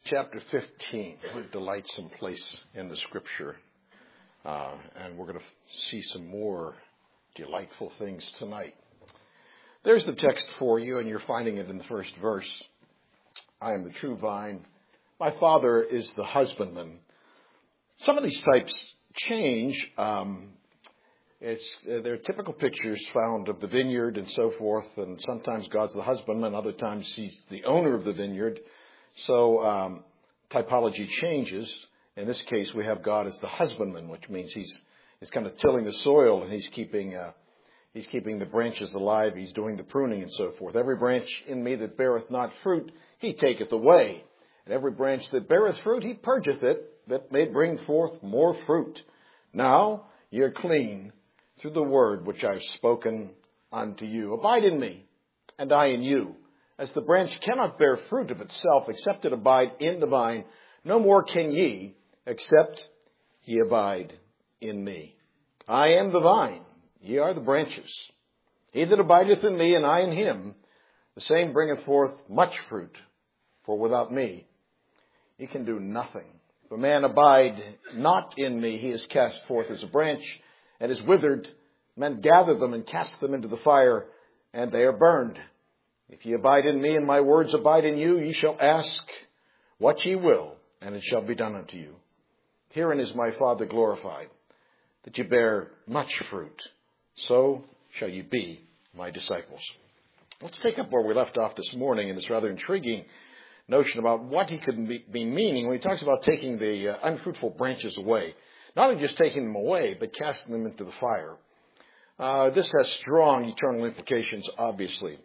Chapter 15, what a delightsome place in the Scripture. And we're going to see some more delightful things tonight. There's the text for you, and you're finding it in the first verse. I am the true vine. My Father is the husbandman. Some of these types change. They're typical pictures found of the vineyard and so forth, and sometimes God's the husbandman, other times he's the owner of the vineyard. So typology changes. In this case, we have God as the husbandman, which means he's kind of tilling the soil, and he's keeping the branches alive. He's doing the pruning and so forth. Every branch in me that beareth not fruit, he taketh away. And every branch that beareth fruit, he purgeth it, that may bring forth more fruit. Now you're clean through the word which I've spoken unto you. Abide in me, and I in you. As the branch cannot bear fruit of itself, except it abide in the vine, no more can ye, except ye abide in me. I am the vine, ye are the branches. He that abideth in me, and I in him, the same bringeth forth much fruit. For without me, he can do nothing. If a man abide not in me, he is cast forth as a branch, and is withered. Men gather them and cast them into the fire, and they are burned. If ye abide in me, and my words abide in you, ye shall ask what ye will, and it shall be done unto you. Herein is my Father glorified, that ye bear much fruit. So shall ye be my disciples. Let's take up where we left off this morning in this rather intriguing notion about what he could be meaning when he talks about taking the unfruitful branches away. Not only just taking them away, but casting them into the fire. This has strong eternal implications, obviously.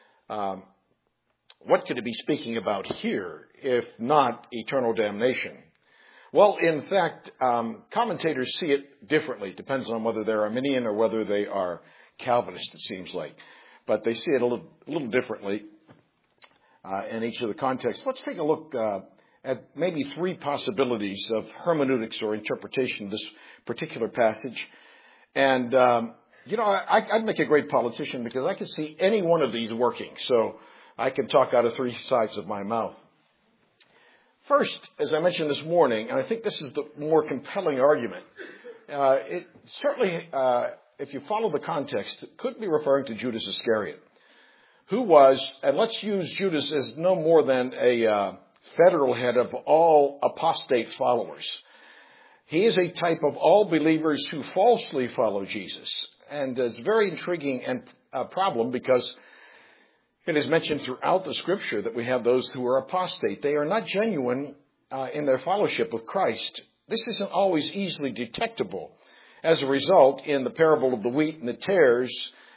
What could it be speaking about here, if not eternal damnation? Well, in fact, commentators see it differently. It depends on whether they're Arminian or whether they are Calvinist, it seems like. But they see it a little differently in each of the contexts. Let's take a look at maybe three possibilities of hermeneutics or interpretation of this particular passage. And I'd make a great politician because I could see any one of these working. So I can talk out of three sides of my mouth. First, as I mentioned this morning, and I think this is the more compelling argument, it certainly, if you follow the context, it could be referring to Judas Iscariot, who was, and let's use Judas as no more than a federal head of all apostate followers. He is a type of all believers who falsely follow Jesus. And it's a very intriguing and problem because it is mentioned throughout the Scripture that we have those who are apostate. They are not genuine in their fellowship with Christ. This isn't always easily detectable. As a result, in the parable of the wheat and the tares,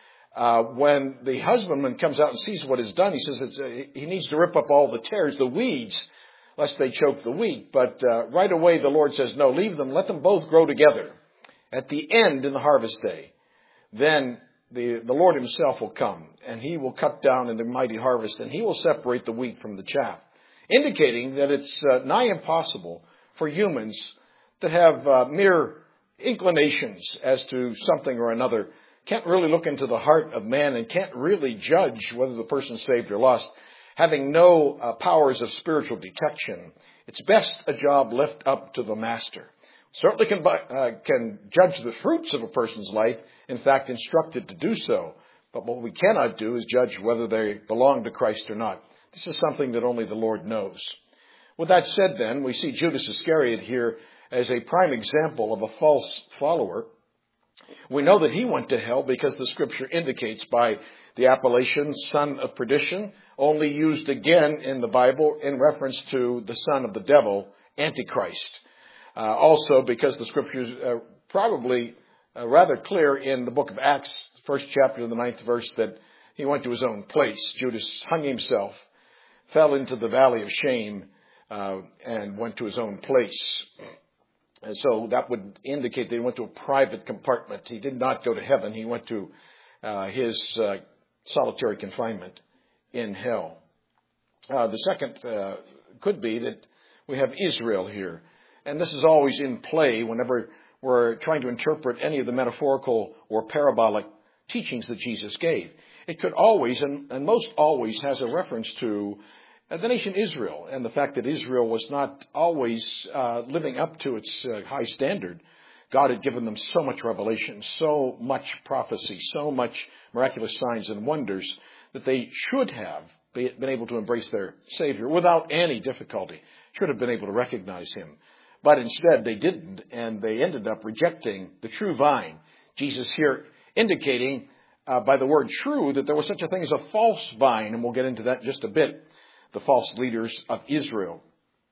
when the husbandman comes out and sees what is done, he says he needs to rip up all the tares, the weeds, lest they choke the wheat. But right away the Lord says, no, leave them, let them both grow together. At the end, in the harvest day, then the Lord himself will come, and he will cut down in the mighty harvest, and he will separate the wheat from the chaff, indicating that it's nigh impossible for humans that have mere inclinations as to something or another, can't really look into the heart of man and can't really judge whether the person's saved or lost, having no powers of spiritual detection. It's best a job left up to the master. Certainly can judge the fruits of a person's life, in fact, instructed to do so. But what we cannot do is judge whether they belong to Christ or not. This is something that only the Lord knows. With that said, then, we see Judas Iscariot here as a prime example of a false follower. We know that he went to hell because the Scripture indicates by the appellation son of perdition, only used again in the Bible in reference to the son of the devil, Antichrist. Also because the Scriptures are probably rather clear in the book of Acts, first chapter, the 9th verse, that he went to his own place. Judas hung himself, fell into the valley of shame, and went to his own place. And so that would indicate that he went to a private compartment. He did not go to heaven. He went to his solitary confinement in hell. The second could be that we have Israel here. And this is always in play whenever we're trying to interpret any of the metaphorical or parabolic teachings that Jesus gave. It could always, and most always, has a reference to the nation Israel and the fact that Israel was not always living up to its high standard. God had given them so much revelation, so much prophecy, so much miraculous signs and wonders that they should have been able to embrace their Savior without any difficulty, should have been able to recognize him. But instead they didn't, and they ended up rejecting the true vine. Jesus here indicating by the word true that there was such a thing as a false vine, and we'll get into that in just a bit, the false leaders of Israel.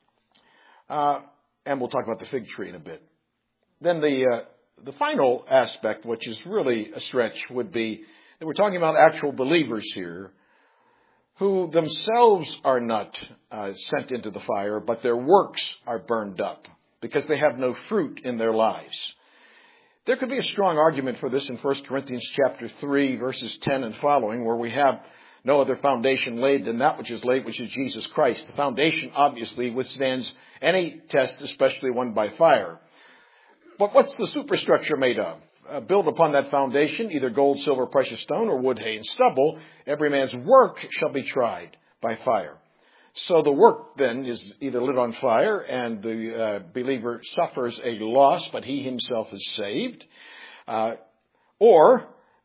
And we'll talk about the fig tree in a bit. Then the final aspect, which is really a stretch, would be that we're talking about actual believers here who themselves are not sent into the fire, but their works are burned up because they have no fruit in their lives. There could be a strong argument for this in 1 Corinthians chapter 3, verses 10 and following, where we have no other foundation laid than that which is laid, which is Jesus Christ. The foundation obviously withstands any test, especially one by fire. But what's the superstructure made of? Build upon that foundation, either gold, silver, precious stone, or wood, hay, and stubble. Every man's work shall be tried by fire. So the work then is either lit on fire and the believer suffers a loss, but he himself is saved. Or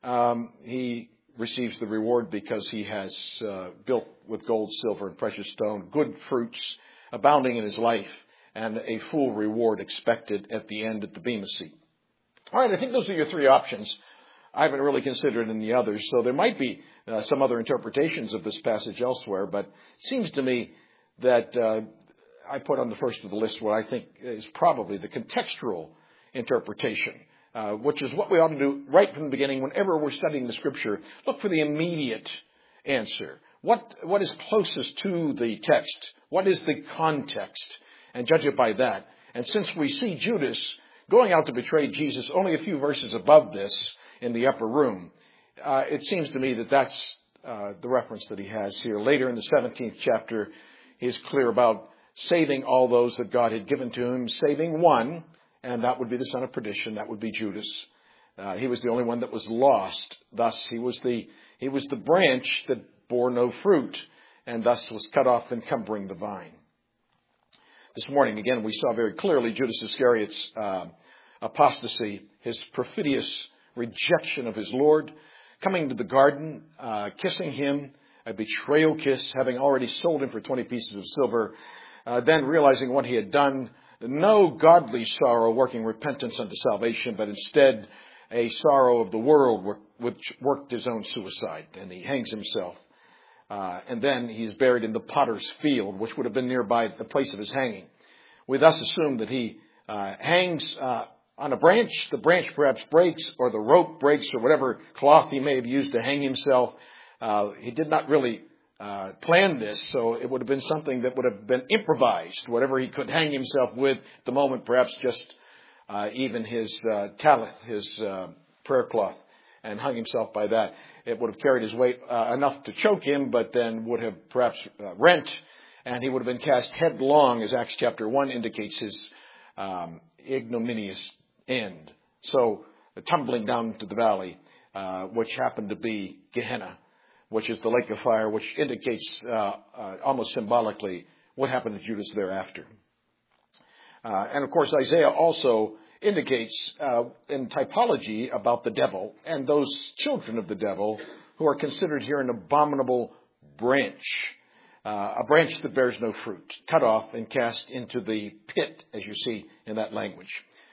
he receives the reward because he has built with gold, silver, and precious stone, good fruits abounding in his life, and a full reward expected at the end at the Bema seat. All right, I think those are your three options. I haven't really considered any others, so there might be some other interpretations of this passage elsewhere, but it seems to me that I put on the first of the list what I think is probably the contextual interpretation, which is what we ought to do right from the beginning whenever we're studying the Scripture. Look for the immediate answer. What is closest to the text? What is the context? And judge it by that. And since we see Judas going out to betray Jesus only a few verses above this in the upper room, it seems to me that that's the reference that he has here. Later in the 17th chapter, he's clear about saving all those that God had given to him, saving one, and that would be the son of perdition. That would be Judas. He was the only one that was lost. Thus, he was the branch that bore no fruit, and thus was cut off, encumbering the vine. This morning, again, we saw very clearly Judas Iscariot's apostasy, his perfidious rejection of his Lord, coming to the garden, kissing him, a betrayal kiss, having already sold him for 20 pieces of silver, then realizing what he had done, no godly sorrow working repentance unto salvation, but instead a sorrow of the world which worked his own suicide, and he hangs himself. And then he's buried in the potter's field, which would have been nearby the place of his hanging. We thus assume that he hangs on a branch. The branch perhaps breaks, or the rope breaks, or whatever cloth he may have used to hang himself. He did not really plan this, so it would have been something that would have been improvised. Whatever he could hang himself with at the moment, perhaps just even his talith, his prayer cloth, and hung himself by that. It would have carried his weight enough to choke him, but then would have perhaps rent, and he would have been cast headlong, as Acts chapter 1 indicates, his ignominious end. So, tumbling down into the valley, which happened to be Gehenna, which is the lake of fire, which indicates almost symbolically what happened to Judas thereafter. And of course, Isaiah also indicates in typology about the devil and those children of the devil who are considered here an abominable branch, a branch that bears no fruit, cut off and cast into the pit, as you see in that language.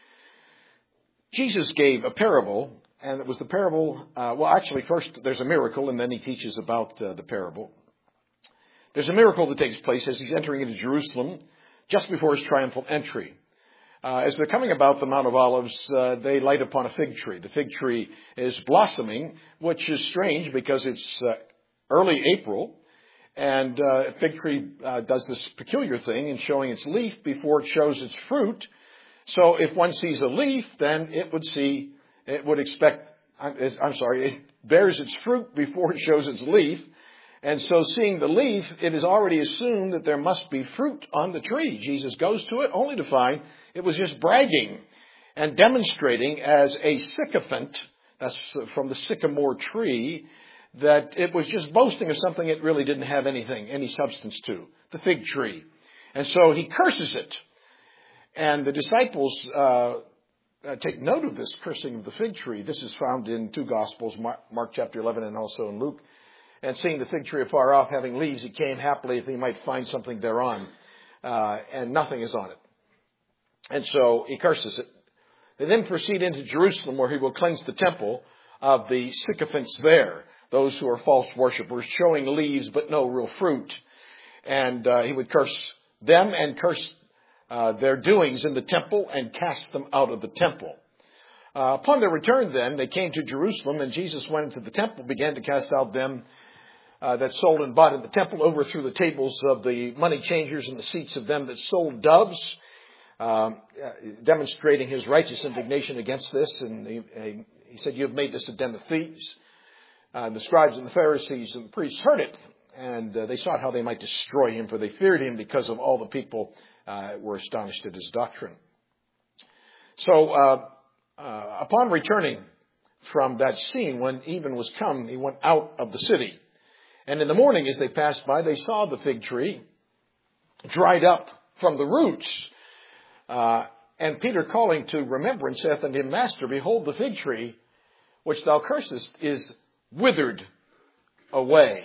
Jesus gave a parable, and it was the parable, first there's a miracle, and then he teaches about the parable. There's a miracle that takes place as he's entering into Jerusalem just before his triumphal entry. As they're coming about the Mount of Olives, they light upon a fig tree. The fig tree is blossoming, which is strange because it's early April, and a fig tree does this peculiar thing in showing its leaf before it shows its fruit. So if one sees a leaf, then it bears its fruit before it shows its leaf. And so seeing the leaf, it is already assumed that there must be fruit on the tree. Jesus goes to it only to find it was just bragging and demonstrating as a sycophant, that's from the sycamore tree, that it was just boasting of something it really didn't have any substance to, the fig tree. And so he curses it. And the disciples take note of this cursing of the fig tree. This is found in two Gospels, Mark chapter 11 and also in Luke. And seeing the fig tree afar off, having leaves, he came happily if he might find something thereon. And nothing is on it. And so he curses it. They then proceed into Jerusalem, where he will cleanse the temple of the sycophants there, those who are false worshippers, showing leaves but no real fruit. And he would curse them and curse their doings in the temple and cast them out of the temple. Upon their return then, they came to Jerusalem, and Jesus went into the temple, began to cast out them that sold and bought in the temple, overthrew the tables of the money changers and the seats of them that sold doves, demonstrating his righteous indignation against this. And he said, "You have made this a den of thieves." The scribes and the Pharisees and the priests heard it, and they sought how they might destroy him, for they feared him because of all the people were astonished at his doctrine. So upon returning from that scene, when even was come, he went out of the city. And in the morning, as they passed by, they saw the fig tree dried up from the roots. And Peter, calling to remembrance, saith unto him, "Master, behold, the fig tree which thou cursest is withered away."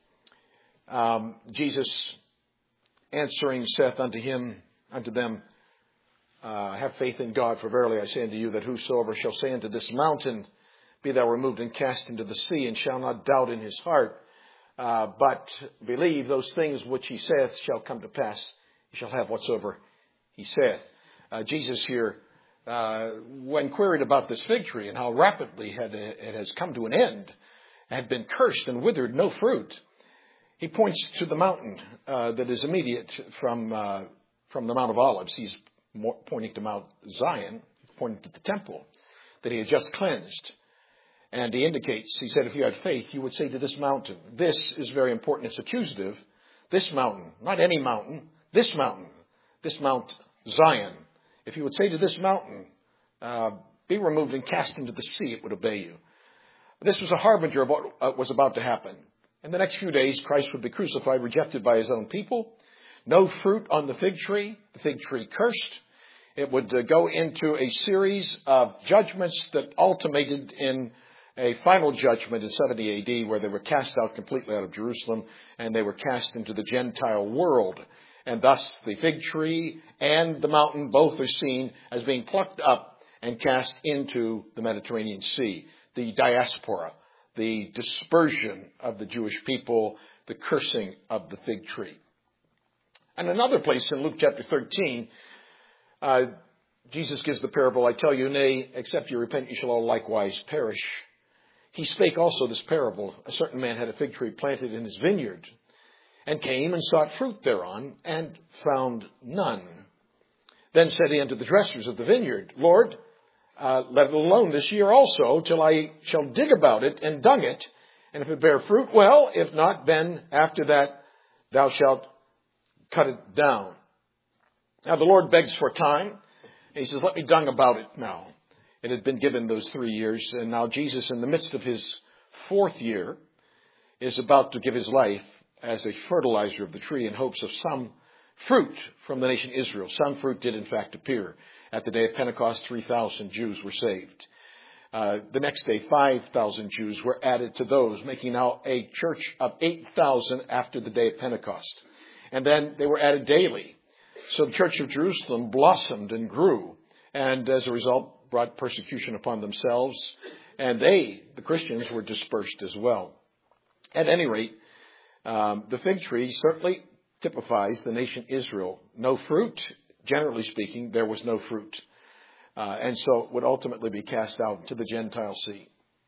Jesus answering saith unto them, "Have faith in God, for verily I say unto you, that whosoever shall say unto this mountain, Be thou removed and cast into the sea, and shall not doubt in his heart, but believe those things which he saith shall come to pass, he shall have whatsoever he saith." Jesus here, when queried about this fig tree and how rapidly it has come to an end, had been cursed and withered, no fruit, he points to the mountain that is immediate from the Mount of Olives. He's pointing to Mount Zion. He's pointing to the temple that he had just cleansed. And he indicates, he said, if you had faith, you would say to this mountain. This is very important. It's accusative. This mountain, not any mountain, this Mount Zion. If you would say to this mountain, be removed and cast into the sea, it would obey you. This was a harbinger of what was about to happen. In the next few days, Christ would be crucified, rejected by his own people. No fruit on the fig tree cursed. It would go into a series of judgments that ultimated in a final judgment in 70 AD, where they were cast out completely out of Jerusalem, and they were cast into the Gentile world. And thus the fig tree and the mountain both are seen as being plucked up and cast into the Mediterranean Sea. The diaspora, the dispersion of the Jewish people, the cursing of the fig tree. And another place in Luke chapter 13, Jesus gives the parable, "I tell you, nay, except you repent, you shall all likewise perish." He spake also this parable. A certain man had a fig tree planted in his vineyard, and came and sought fruit thereon, and found none. Then said he unto the dressers of the vineyard, "Lord, let it alone this year also, till I shall dig about it and dung it. And if it bear fruit, well; if not, then after that thou shalt cut it down." Now the Lord begs for time. And he says, "Let me dung about it now." It had been given those 3 years. And now Jesus, in the midst of his 4th year, is about to give his life as a fertilizer of the tree in hopes of some fruit from the nation Israel. Some fruit did in fact appear. At the day of Pentecost, 3,000 Jews were saved. The next day, 5,000 Jews were added to those, making now a church of 8,000 after the day of Pentecost. And then they were added daily. So the church of Jerusalem blossomed and grew, and as a result brought persecution upon themselves. And the Christians, were dispersed as well. At any rate, the fig tree certainly typifies the nation Israel. No fruit. Generally speaking, there was no fruit. And so it would ultimately be cast out to the Gentile sea.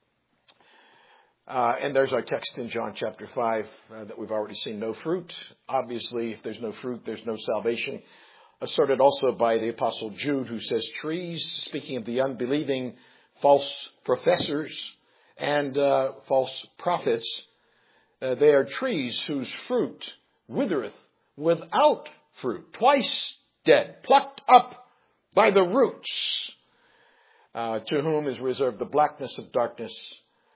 And there's our text in John chapter 5 that we've already seen. No fruit. Obviously, if there's no fruit, there's no salvation. Asserted also by the Apostle Jude, who says trees, speaking of the unbelieving false professors and false prophets, they are trees whose fruit withereth without fruit. Twice dead, plucked up by the roots, to whom is reserved the blackness of darkness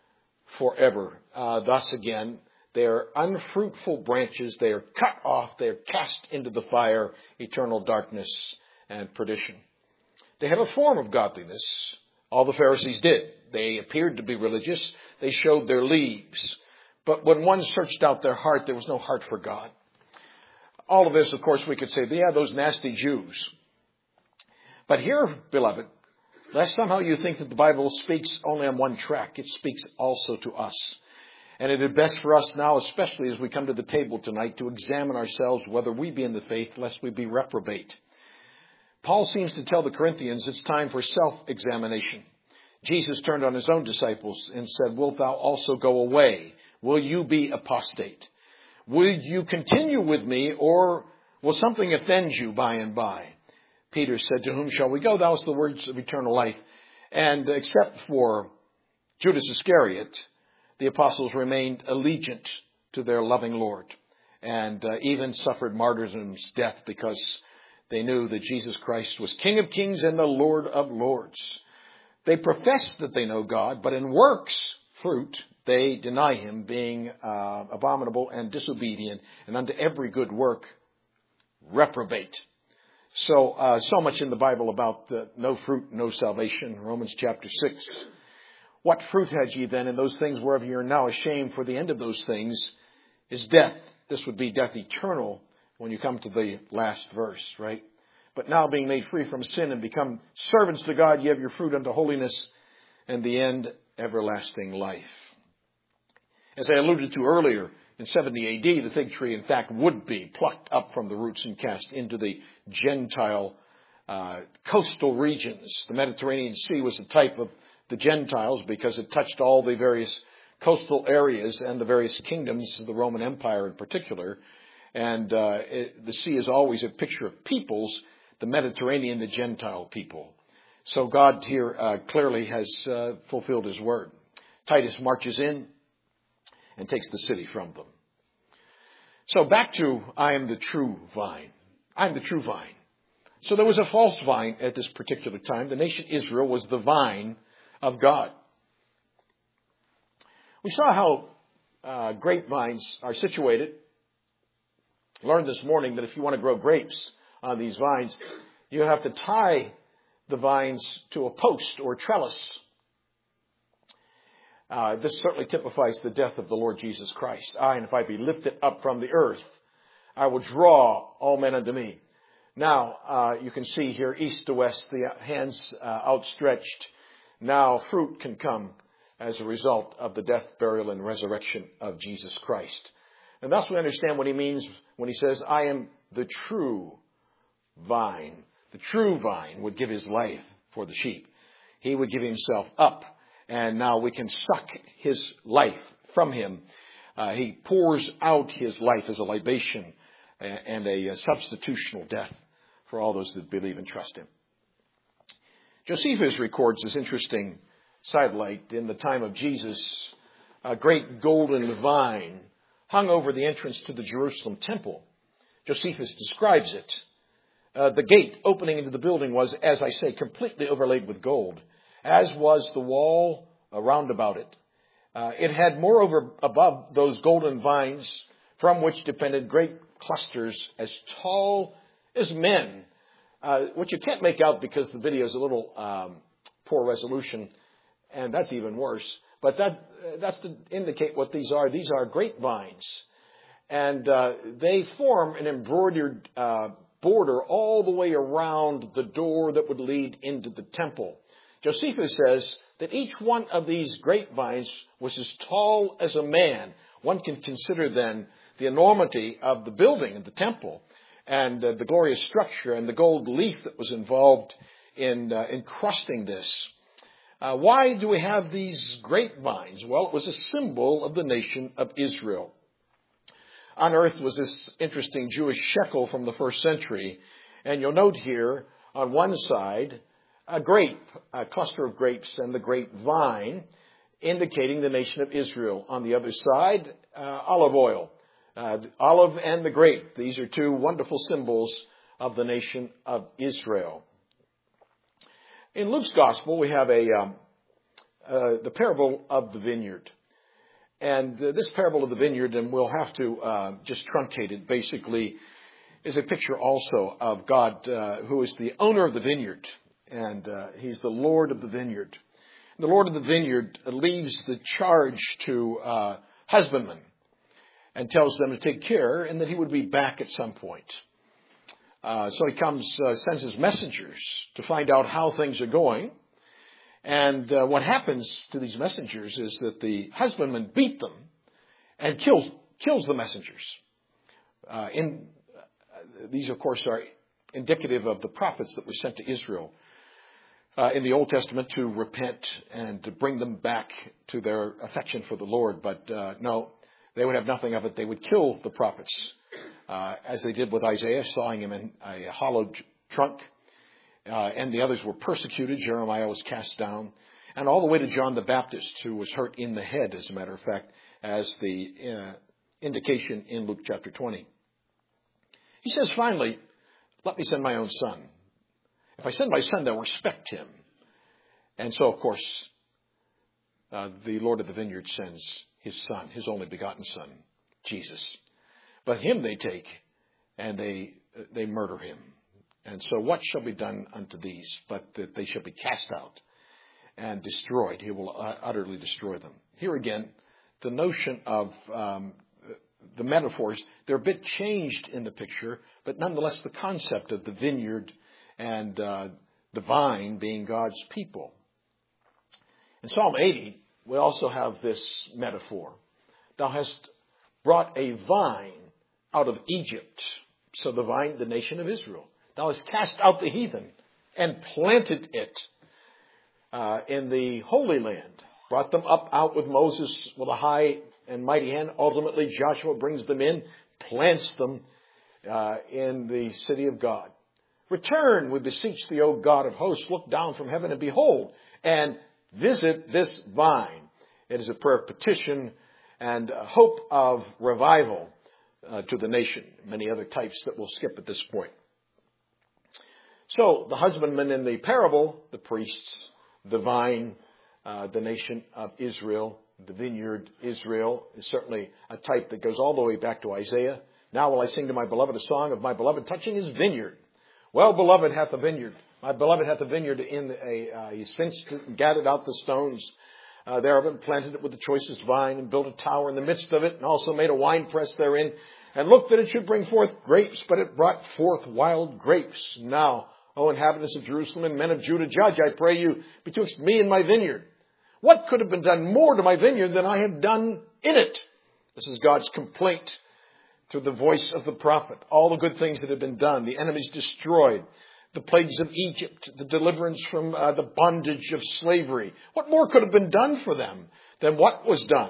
forever. Thus again, they are unfruitful branches. They are cut off. They are cast into the fire, eternal darkness and perdition. They have a form of godliness. All the Pharisees did. They appeared to be religious. They showed their leaves. But when one searched out their heart, there was no heart for God. All of this, of course, we could say, yeah, those nasty Jews. But here, beloved, lest somehow you think that the Bible speaks only on one track. It speaks also to us. And it is best for us now, especially as we come to the table tonight, to examine ourselves whether we be in the faith, lest we be reprobate. Paul seems to tell the Corinthians it's time for self-examination. Jesus turned on his own disciples and said, "Wilt thou also go away? Will you be apostate? Will you continue with me, or will something offend you by and by?" Peter said, "To whom shall we go? Thou hast the words of eternal life." And except for Judas Iscariot, the apostles remained allegiant to their loving Lord, and even suffered martyrdom's death because they knew that Jesus Christ was King of kings and the Lord of lords. They profess that they know God, but in works, fruit, they deny him, being abominable and disobedient, and unto every good work reprobate. So much in the Bible about no fruit, no salvation. Romans chapter 6. What fruit had ye then in those things whereof ye are now ashamed? For the end of those things is death. This would be death eternal when you come to the last verse, right? But now being made free from sin and become servants to God, ye have your fruit unto holiness, and the end everlasting life. As I alluded to earlier, in 70 AD, the fig tree, in fact, would be plucked up from the roots and cast into the Gentile coastal regions. The Mediterranean Sea was a type of the Gentiles because it touched all the various coastal areas and the various kingdoms of the Roman Empire in particular. And the sea is always a picture of peoples, the Mediterranean, the Gentile people. So God here clearly has fulfilled his word. Titus marches in and takes the city from them. So back to, I am the true vine. I am the true vine. So there was a false vine at this particular time. The nation Israel was the vine of God. We saw how grapevines are situated. Learned this morning that if you want to grow grapes on these vines, you have to tie the vines to a post or trellis. This certainly typifies the death of the Lord Jesus Christ. And if I be lifted up from the earth, I will draw all men unto me. Now, you can see here, east to west, the hands outstretched. Now, fruit can come as a result of the death, burial, and resurrection of Jesus Christ. And thus we understand what he means when he says, I am the true vine. The true vine would give his life for the sheep. He would give himself up. And now we can suck his life from him. He pours out his life as a libation and a substitutional death for all those that believe and trust him. Josephus records this interesting sidelight. In the time of Jesus, a great golden vine hung over the entrance to the Jerusalem temple. Josephus describes it. The gate opening into the building was, as I say, completely overlaid with gold, as was the wall around about it. It had moreover above those golden vines, from which depended great clusters as tall as men, which you can't make out because the video is a little poor resolution, and that's even worse. But that's to indicate what these are. These are grapevines. And they form an embroidered border all the way around the door that would lead into the temple. Josephus says that each one of these grapevines was as tall as a man. One can consider then the enormity of the building of the temple and the glorious structure and the gold leaf that was involved in encrusting this. Why do we have these grapevines? Well, it was a symbol of the nation of Israel. Unearthed was this interesting Jewish shekel from the first century. And you'll note here on one side a grape, a cluster of grapes and the grapevine, indicating the nation of Israel. On the other side, olive oil, the olive and the grape. These are two wonderful symbols of the nation of Israel. In Luke's gospel, we have the parable of the vineyard. And this parable of the vineyard, and we'll have to just truncate it, basically, is a picture also of God, who is the owner of the vineyard. And He's the Lord of the vineyard. The Lord of the vineyard leaves the charge to husbandmen and tells them to take care and that He would be back at some point. So He sends His messengers to find out how things are going. And what happens to these messengers is that the husbandman beat them and kills the messengers. These, of course, are indicative of the prophets that were sent to Israel in the Old Testament to repent and to bring them back to their affection for the Lord. But no, they would have nothing of it. They would kill the prophets, as they did with Isaiah, sawing him in a hollowed trunk. And the others were persecuted. Jeremiah was cast down. And all the way to John the Baptist, who was hurt in the head, as a matter of fact, as the indication in Luke chapter 20. He says, finally, let me send my own son. If I send my son, they'll respect him. And so, of course, the Lord of the vineyard sends His son, His only begotten son, Jesus. But Him they take and they murder Him. And so what shall be done unto these, but that they shall be cast out and destroyed? He will utterly destroy them. Here again, the notion of the metaphors, they're a bit changed in the picture, but nonetheless the concept of the vineyard and the vine being God's people. In Psalm 80, we also have this metaphor. Thou hast brought a vine out of Egypt. So the vine, the nation of Israel. Thou hast cast out the heathen and planted it in the Holy Land. Brought them up out with Moses with a high and mighty hand. Ultimately, Joshua brings them in, plants them in the city of God. Return, we beseech thee, O God of hosts. Look down from heaven and behold, and visit this vine. It is a prayer of petition and a hope of revival to the nation. Many other types that we'll skip at this point. So the husbandmen in the parable, the priests, the vine, the nation of Israel, the vineyard Israel is certainly a type that goes all the way back to Isaiah. Now will I sing to my beloved a song of my beloved touching his vineyard. Well, beloved hath a vineyard. My beloved hath a vineyard he's fenced it and gathered out the stones thereof and planted it with the choicest vine and built a tower in the midst of it and also made a winepress therein and looked that it should bring forth grapes, but it brought forth wild grapes. Now, O inhabitants of Jerusalem and men of Judah, judge, I pray you, betwixt me and my vineyard. What could have been done more to my vineyard than I have done in it? This is God's complaint through the voice of the prophet. All the good things that have been done, the enemies destroyed, the plagues of Egypt, the deliverance from the bondage of slavery. What more could have been done for them than what was done?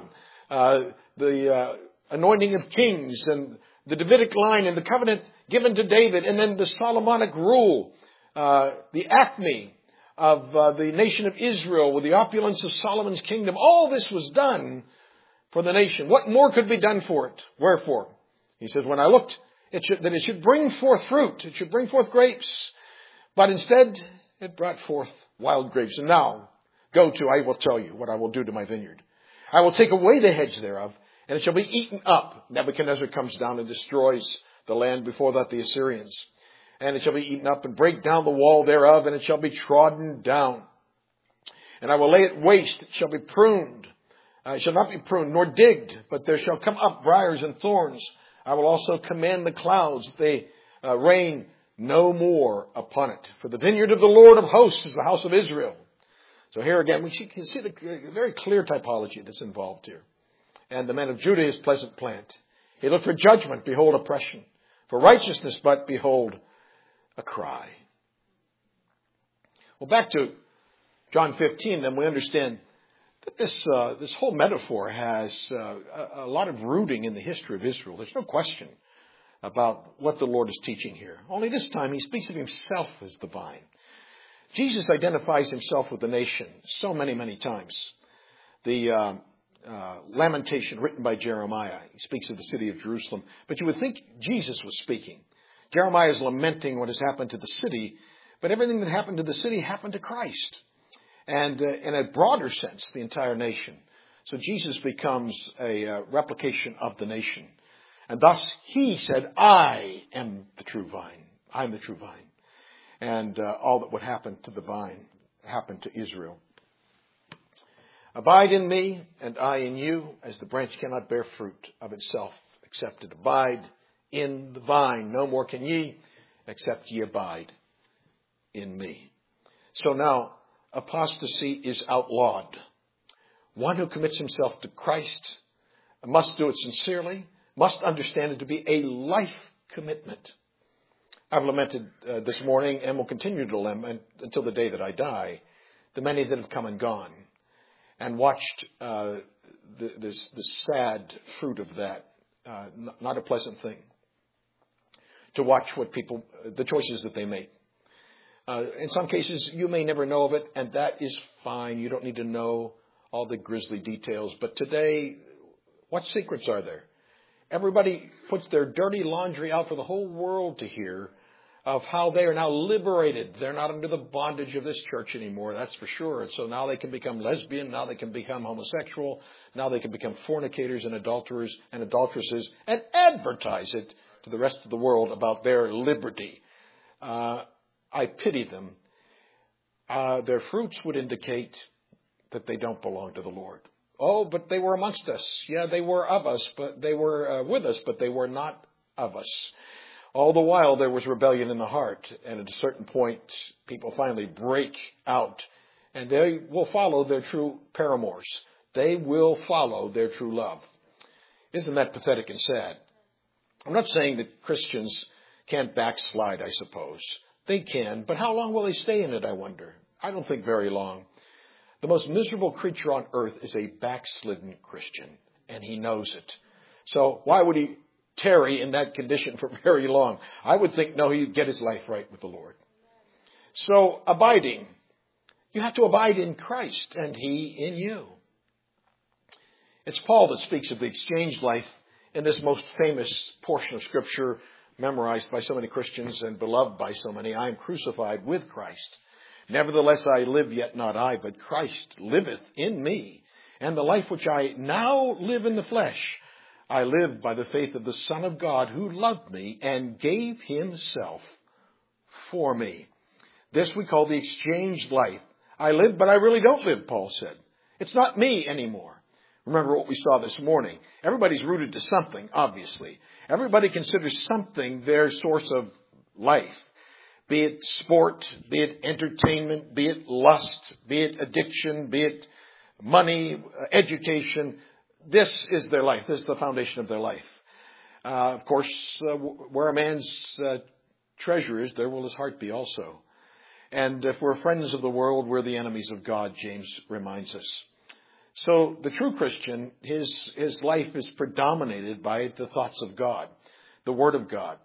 The anointing of kings and the Davidic line and the covenant given to David, and then the Solomonic rule. The acme of the nation of Israel with the opulence of Solomon's kingdom. All this was done for the nation. What more could be done for it? Wherefore? He says, when I looked, that it should bring forth fruit. It should bring forth grapes. But instead, it brought forth wild grapes. And now, I will tell you what I will do to my vineyard. I will take away the hedge thereof, and it shall be eaten up. Nebuchadnezzar comes down and destroys the land, before that the Assyrians. And it shall be eaten up, and break down the wall thereof, and it shall be trodden down. And I will lay it waste, it shall be pruned. It shall not be pruned, nor digged, but there shall come up briars and thorns. I will also command the clouds, that they rain no more upon it. For the vineyard of the Lord of hosts is the house of Israel. So here again, we can see the very clear typology that's involved here. And the men of Judah, his pleasant plant. He looked for judgment, behold oppression. For righteousness, but behold a cry. Well, back to John 15, then we understand that this whole metaphor has a lot of rooting in the history of Israel. There's no question about what the Lord is teaching here. Only this time he speaks of himself as the vine. Jesus identifies himself with the nation so many, many times. The lamentation written by Jeremiah, he speaks of the city of Jerusalem. But you would think Jesus was speaking. Jeremiah is lamenting what has happened to the city, but everything that happened to the city happened to Christ. And in a broader sense, the entire nation. So Jesus becomes a replication of the nation. And thus he said, I am the true vine. I'm the true vine. And all that would happen to the vine happened to Israel. Abide in me, and I in you, as the branch cannot bear fruit of itself, except it abide in the vine. No more can ye, except ye abide in me. So now, apostasy is outlawed. One who commits himself to Christ must do it sincerely, must understand it to be a life commitment. I've lamented this morning and will continue to lament until the day that I die, the many that have come and gone, and watched the sad fruit of that. Not a pleasant thing to watch what people, the choices that they make. In some cases, you may never know of it, and that is fine. You don't need to know all the grisly details. But today, what secrets are there? Everybody puts their dirty laundry out for the whole world to hear of how they are now liberated. They're not under the bondage of this church anymore, that's for sure. And so now they can become lesbian, now they can become homosexual, now they can become fornicators and adulterers and adulteresses and advertise it to the rest of the world about their liberty. I pity them. Their fruits would indicate that they don't belong to the Lord. Oh, but they were amongst us. Yeah, they were of us, but they were with us, but they were not of us. All the while there was rebellion in the heart, and at a certain point, people finally break out, and they will follow their true paramours. They will follow their true love. Isn't that pathetic and sad? I'm not saying that Christians can't backslide, I suppose. They can, but how long will they stay in it, I wonder? I don't think very long. The most miserable creature on earth is a backslidden Christian, and he knows it. So why would he tarry in that condition for very long? I would think, no, he'd get his life right with the Lord. So abiding. You have to abide in Christ, and he in you. It's Paul that speaks of the exchanged life in this most famous portion of Scripture, memorized by so many Christians and beloved by so many. I am crucified with Christ. Nevertheless, I live, yet not I, but Christ liveth in me. And the life which I now live in the flesh, I live by the faith of the Son of God, who loved me and gave himself for me. This we call the exchanged life. I live, but I really don't live, Paul said. It's not me anymore. Remember what we saw this morning. Everybody's rooted to something, obviously. Everybody considers something their source of life. Be it sport, be it entertainment, be it lust, be it addiction, be it money, education. This is their life. This is the foundation of their life. Of course, where a man's treasure is, there will his heart be also. And if we're friends of the world, we're the enemies of God, James reminds us. So the true Christian, his life is predominated by the thoughts of God, the Word of God,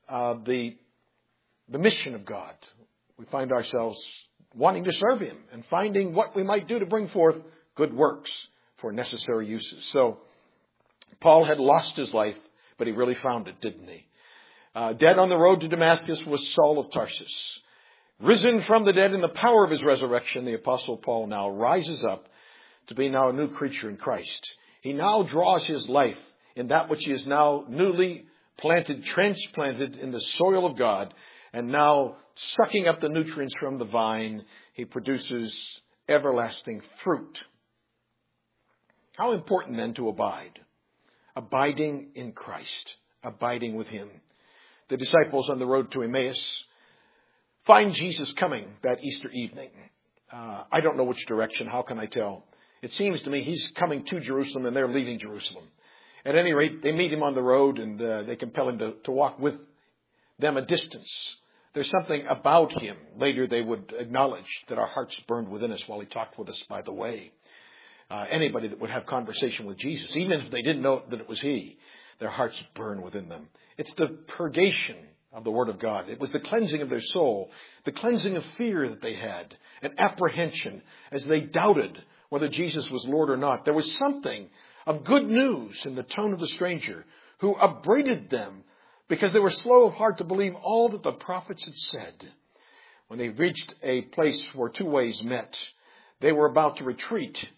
the mission of God. We find ourselves wanting to serve him and finding what we might do to bring forth good works for necessary uses. So Paul had lost his life, but he really found it, didn't he? Dead on the road to Damascus was Saul of Tarsus. Risen from the dead in the power of his resurrection, the Apostle Paul now rises up to be now a new creature in Christ. He now draws his life in that which he is now newly planted, transplanted in the soil of God, and now sucking up the nutrients from the vine, he produces everlasting fruit. How important then to abide? Abiding in Christ, abiding with him. The disciples on the road to Emmaus find Jesus coming that Easter evening. I don't know which direction. How can I tell? It seems to me he's coming to Jerusalem and they're leaving Jerusalem. At any rate, they meet him on the road and they compel him to walk with them a distance. There's something about him. Later they would acknowledge that our hearts burned within us while he talked with us by the way. Anybody that would have conversation with Jesus, even if they didn't know that it was he, their hearts burn within them. It's the purgation of the Word of God. It was the cleansing of their soul, the cleansing of fear that they had, an apprehension as they doubted whether Jesus was Lord or not. There was something of good news in the tone of the stranger who upbraided them because they were slow of heart to believe all that the prophets had said. When they reached a place where two ways met, they were about to retreat.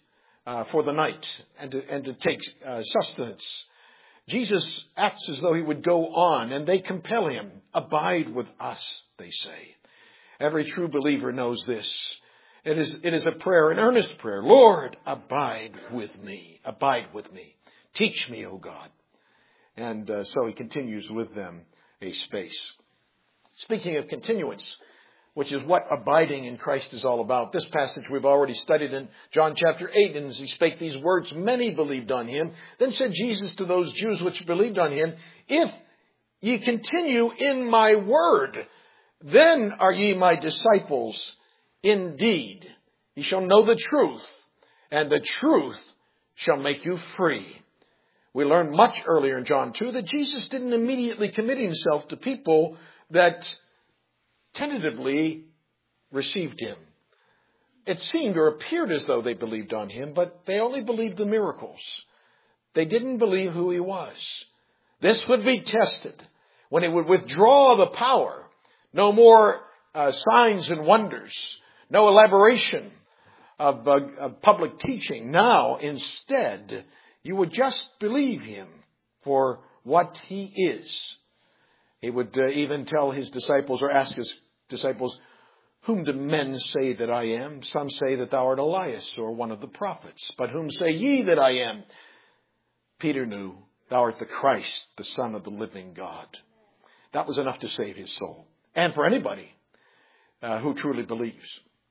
for the night and to take sustenance. Jesus acts as though he would go on, and they compel him. Abide with us, they say. Every true believer knows this. It is a prayer, an earnest prayer. Lord, abide with me. Abide with me. Teach me, O God. And so he continues with them a space. Speaking of continuance, which is what abiding in Christ is all about. This passage we've already studied in John chapter 8. And as he spake these words, many believed on him. Then said Jesus to those Jews which believed on him, if ye continue in my word, then are ye my disciples indeed. Ye shall know the truth, and the truth shall make you free. We learned much earlier in John 2 that Jesus didn't immediately commit himself to people that tentatively received him. It seemed or appeared as though they believed on him, but they only believed the miracles. They didn't believe who he was. This would be tested when he would withdraw the power. No more signs and wonders. No elaboration of public teaching. Now, instead, you would just believe him for what he is. He would even tell his disciples or ask his disciples, whom do men say that I am? Some say that thou art Elias or one of the prophets. But whom say ye that I am? Peter knew, thou art the Christ, the Son of the living God. That was enough to save his soul. And for anybody who truly believes.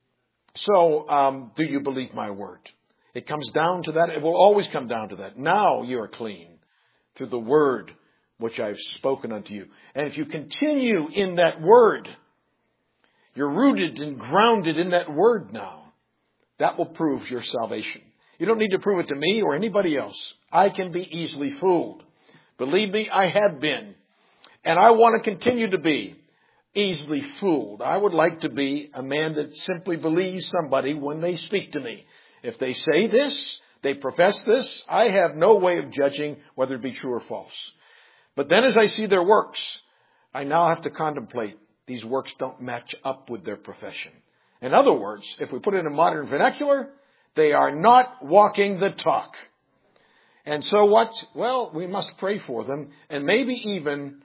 So, do you believe my word? It comes down to that. It will always come down to that. Now you are clean through the word which I have spoken unto you. And if you continue in that word, you're rooted and grounded in that word now. That will prove your salvation. You don't need to prove it to me or anybody else. I can be easily fooled. Believe me, I have been. And I want to continue to be easily fooled. I would like to be a man that simply believes somebody when they speak to me. If they say this, they profess this, I have no way of judging whether it be true or false. But then as I see their works, I now have to contemplate these works don't match up with their profession. In other words, if we put it in modern vernacular, they are not walking the talk. And so what? Well, we must pray for them and maybe even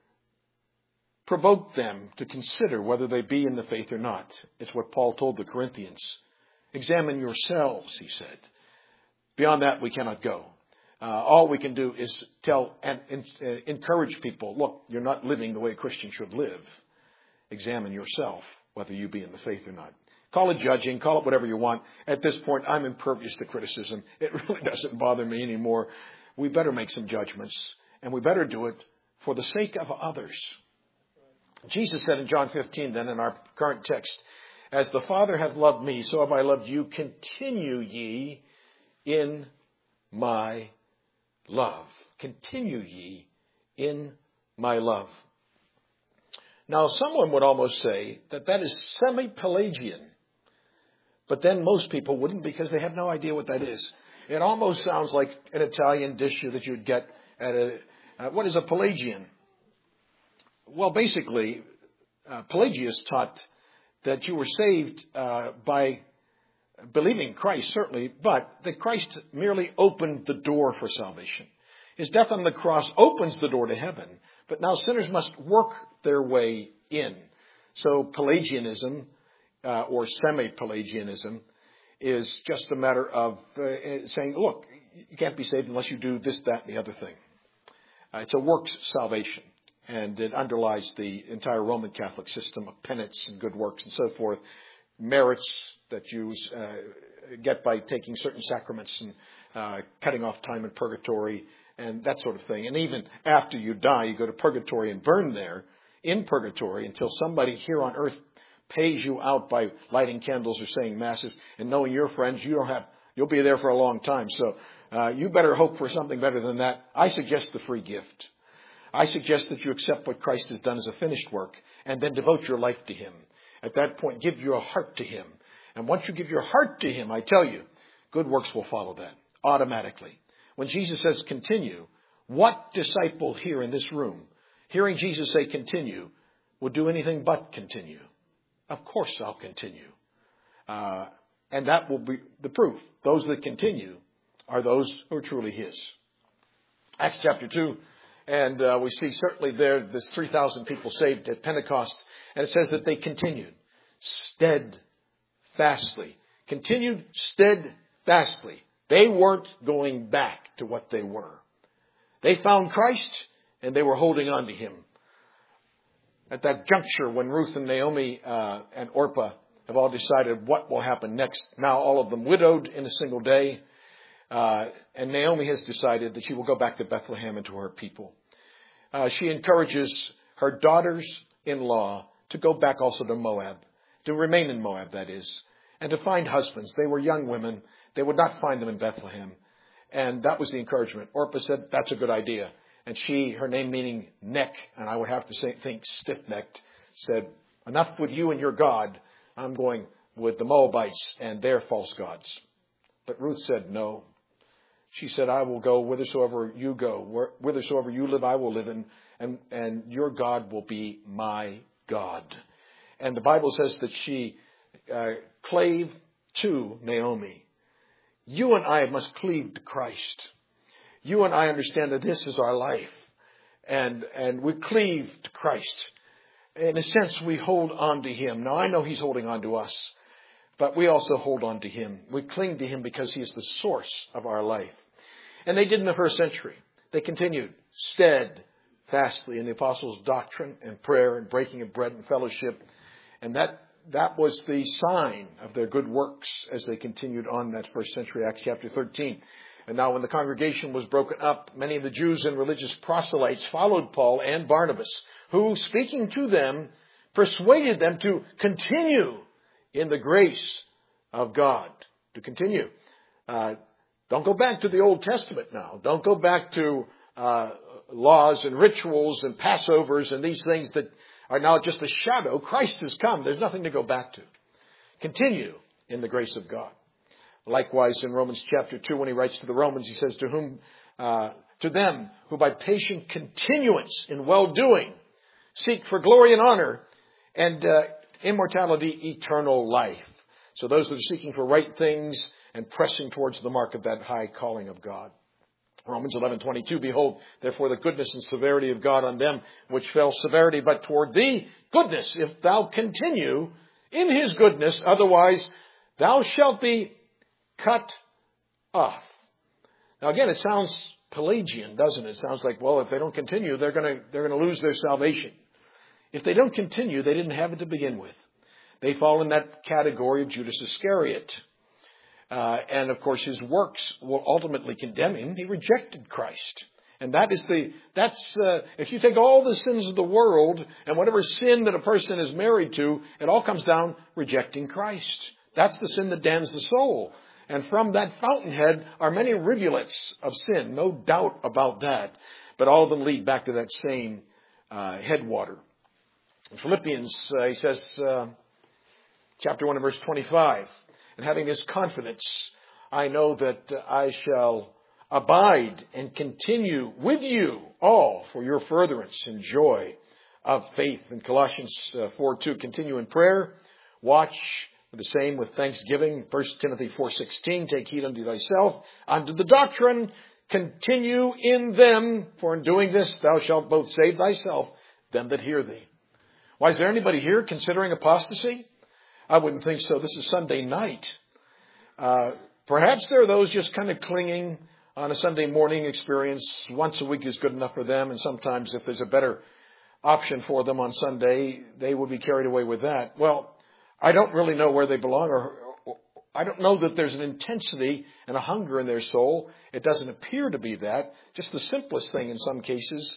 provoke them to consider whether they be in the faith or not. It's what Paul told the Corinthians. Examine yourselves, he said. Beyond that, we cannot go. All we can do is tell and encourage people, look, you're not living the way a Christian should live. Examine yourself, whether you be in the faith or not. Call it judging, call it whatever you want. At this point, I'm impervious to criticism. It really doesn't bother me anymore. We better make some judgments, and we better do it for the sake of others. Jesus said in John 15, then in our current text, as the Father hath loved me, so have I loved you. Continue ye in my love. Continue ye in my love. Now, someone would almost say that that is semi-Pelagian. But then most people wouldn't because they have no idea what that is. It almost sounds like an Italian dish that you'd get at what is a Pelagian? Well, basically, Pelagius taught that you were saved by believing Christ, certainly, but that Christ merely opened the door for salvation. His death on the cross opens the door to heaven, but now sinners must work their way in. So Pelagianism, or semi-Pelagianism, is just a matter of saying, look, you can't be saved unless you do this, that, and the other thing. It's a works salvation. And it underlies the entire Roman Catholic system of penance and good works and so forth. Merits that you get by taking certain sacraments and cutting off time in purgatory and that sort of thing. And even after you die, you go to purgatory and burn there in purgatory until somebody here on earth pays you out by lighting candles or saying masses. And knowing your friends, you'll be there for a long time. So you better hope for something better than that. I suggest the free gift. I suggest that you accept what Christ has done as a finished work and then devote your life to him. At that point, give your heart to him. And once you give your heart to him, I tell you, good works will follow that automatically. When Jesus says continue, what disciple here in this room, hearing Jesus say continue, would do anything but continue? Of course I'll continue. And that will be the proof. Those that continue are those who are truly his. Acts chapter 2. And we see certainly there's 3,000 people saved at Pentecost. And it says that they continued steadfastly. Continued steadfastly. They weren't going back to what they were. They found Christ and they were holding on to him. At that juncture when Ruth and Naomi and Orpah have all decided what will happen next. Now all of them widowed in a single day. And Naomi has decided that she will go back to Bethlehem and to her people. She encourages her daughters-in-law to go back also to Moab, to remain in Moab, that is, and to find husbands. They were young women. They would not find them in Bethlehem. And that was the encouragement. Orpah said, that's a good idea. And she, her name meaning neck, and I would have to think stiff-necked, said, enough with you and your God. I'm going with the Moabites and their false gods. But Ruth said, no. She said, I will go whithersoever you go. Whithersoever you live, I will live, and your God will be my God. And the Bible says that she clave to Naomi. You and I must cleave to Christ. You and I understand that this is our life. And we cleave to Christ. In a sense, we hold on to him. Now, I know he's holding on to us. But we also hold on to him. We cling to him because he is the source of our life. And they did in the first century. They continued steadfastly in the apostles' doctrine and prayer and breaking of bread and fellowship. And that was the sign of their good works as they continued on that first century, Acts chapter 13. And now when the congregation was broken up, many of the Jews and religious proselytes followed Paul and Barnabas, who, speaking to them, persuaded them to continue in the grace of God. To continue. Don't go back to the Old Testament now. Don't go back to laws and rituals and Passovers and these things that are now just a shadow. Christ has come. There's nothing to go back to. Continue in the grace of God. Likewise, in Romans chapter 2, when he writes to the Romans, he says, to them who by patient continuance in well-doing seek for glory and honor and immortality, eternal life. So those that are seeking for right things and pressing towards the mark of that high calling of God. Romans 11:22, behold, therefore the goodness and severity of God on them which fell severity, but toward thee goodness, if thou continue in his goodness, otherwise thou shalt be cut off. Now again, it sounds Pelagian, doesn't it? It sounds like, well, if they don't continue, they're going to lose their salvation. If they don't continue, they didn't have it to begin with. They fall in that category of Judas Iscariot. And of course, his works will ultimately condemn him. He rejected Christ. And if you take all the sins of the world and whatever sin that a person is married to, it all comes down rejecting Christ. That's the sin that damns the soul. And from that fountainhead are many rivulets of sin. No doubt about that. But all of them lead back to that same headwater. In Philippians, he says, chapter 1 and verse 25, and having this confidence, I know that I shall abide and continue with you all for your furtherance and joy of faith. In Colossians 4:2, continue in prayer, watch the same with thanksgiving. 1 Timothy 4:16, take heed unto thyself, unto the doctrine, continue in them, for in doing this thou shalt both save thyself, them that hear thee. Why, is there anybody here considering apostasy? I wouldn't think so. This is Sunday night. Perhaps there are those just kind of clinging on a Sunday morning experience. Once a week is good enough for them. And sometimes if there's a better option for them on Sunday, they will be carried away with that. Well, I don't really know where they belong, or I don't know that there's an intensity and a hunger in their soul. It doesn't appear to be that. Just the simplest thing in some cases,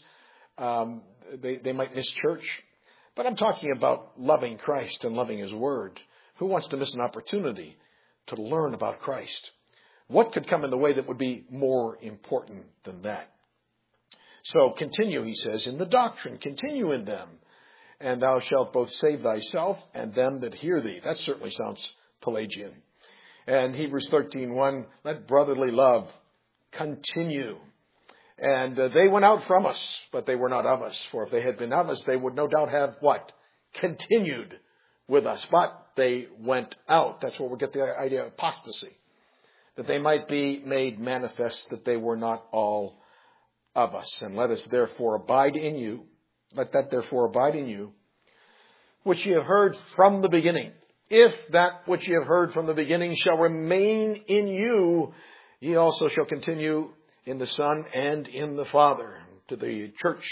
they might miss church. But I'm talking about loving Christ and loving his word. Who wants to miss an opportunity to learn about Christ? What could come in the way that would be more important than that? So continue, he says, in the doctrine. Continue in them. And thou shalt both save thyself and them that hear thee. That certainly sounds Pelagian. And Hebrews 13:1, let brotherly love continue. And they went out from us, but they were not of us. For if they had been of us, they would no doubt have what? Continued with us, but they went out. That's where we get the idea of apostasy. That they might be made manifest that they were not all of us. And let us therefore abide in you. Let that therefore abide in you, which ye have heard from the beginning. If that which ye have heard from the beginning shall remain in you, ye also shall continue in the Son and in the Father. To the church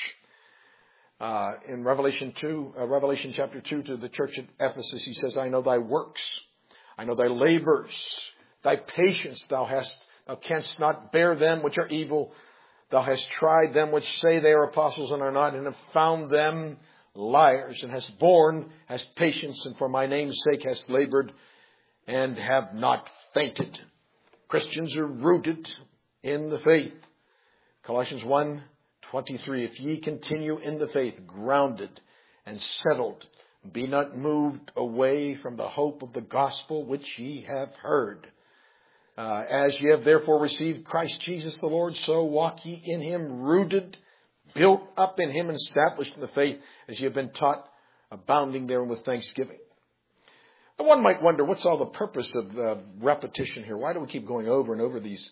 in Revelation chapter 2, to the church at Ephesus, he says, I know thy works, I know thy labors, thy patience thou canst not bear them which are evil. Thou hast tried them which say they are apostles and are not, and have found them liars, and hast patience, and for my name's sake hast labored, and have not fainted. Christians are rooted in the faith. Colossians 1:23, if ye continue in the faith, grounded and settled, be not moved away from the hope of the gospel which ye have heard. As ye have therefore received Christ Jesus the Lord, so walk ye in him, rooted, built up in him, and established in the faith, as ye have been taught, abounding therein with thanksgiving. And one might wonder, what's all the purpose of repetition here? Why do we keep going over and over these?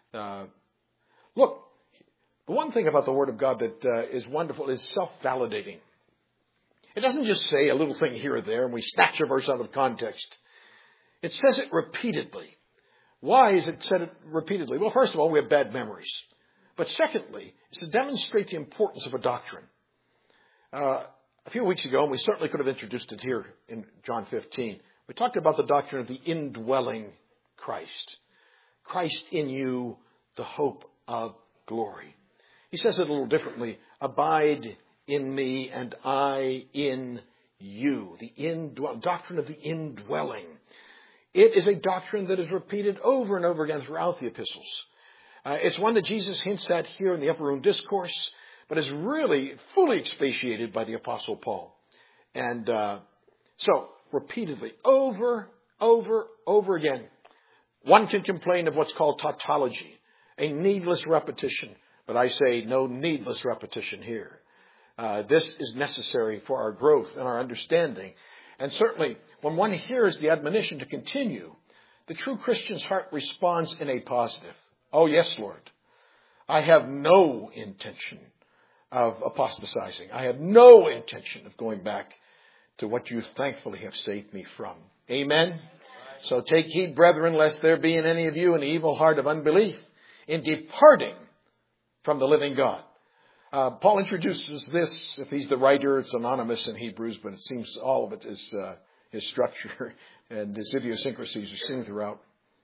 Look, the one thing about the Word of God that is wonderful is self-validating. It doesn't just say a little thing here or there and we snatch a verse out of context. It says it repeatedly. Why is it said it repeatedly? Well, first of all, we have bad memories. But secondly, it's to demonstrate the importance of a doctrine. A few weeks ago, and we certainly could have introduced it here in John 15, we talked about the doctrine of the indwelling Christ. Christ in you, the hope of glory. He says it a little differently. Abide in me and I in you. The doctrine of the indwelling. It is a doctrine that is repeated over and over again throughout the epistles. It's one that Jesus hints at here in the Upper Room Discourse, but is really fully expatiated by the Apostle Paul. And so, repeatedly, over again. One can complain of what's called tautology, a needless repetition. But I say no needless repetition here. This is necessary for our growth and our understanding. And certainly, when one hears the admonition to continue, the true Christian's heart responds in a positive. Oh, yes, Lord. I have no intention of apostatizing. I have no intention of going back to what you thankfully have saved me from. Amen? So take heed, brethren, lest there be in any of you an evil heart of unbelief in departing from the living God. Paul introduces this. If he's the writer, it's anonymous in Hebrews, but it seems all of it is his structure and his idiosyncrasies are seen throughout.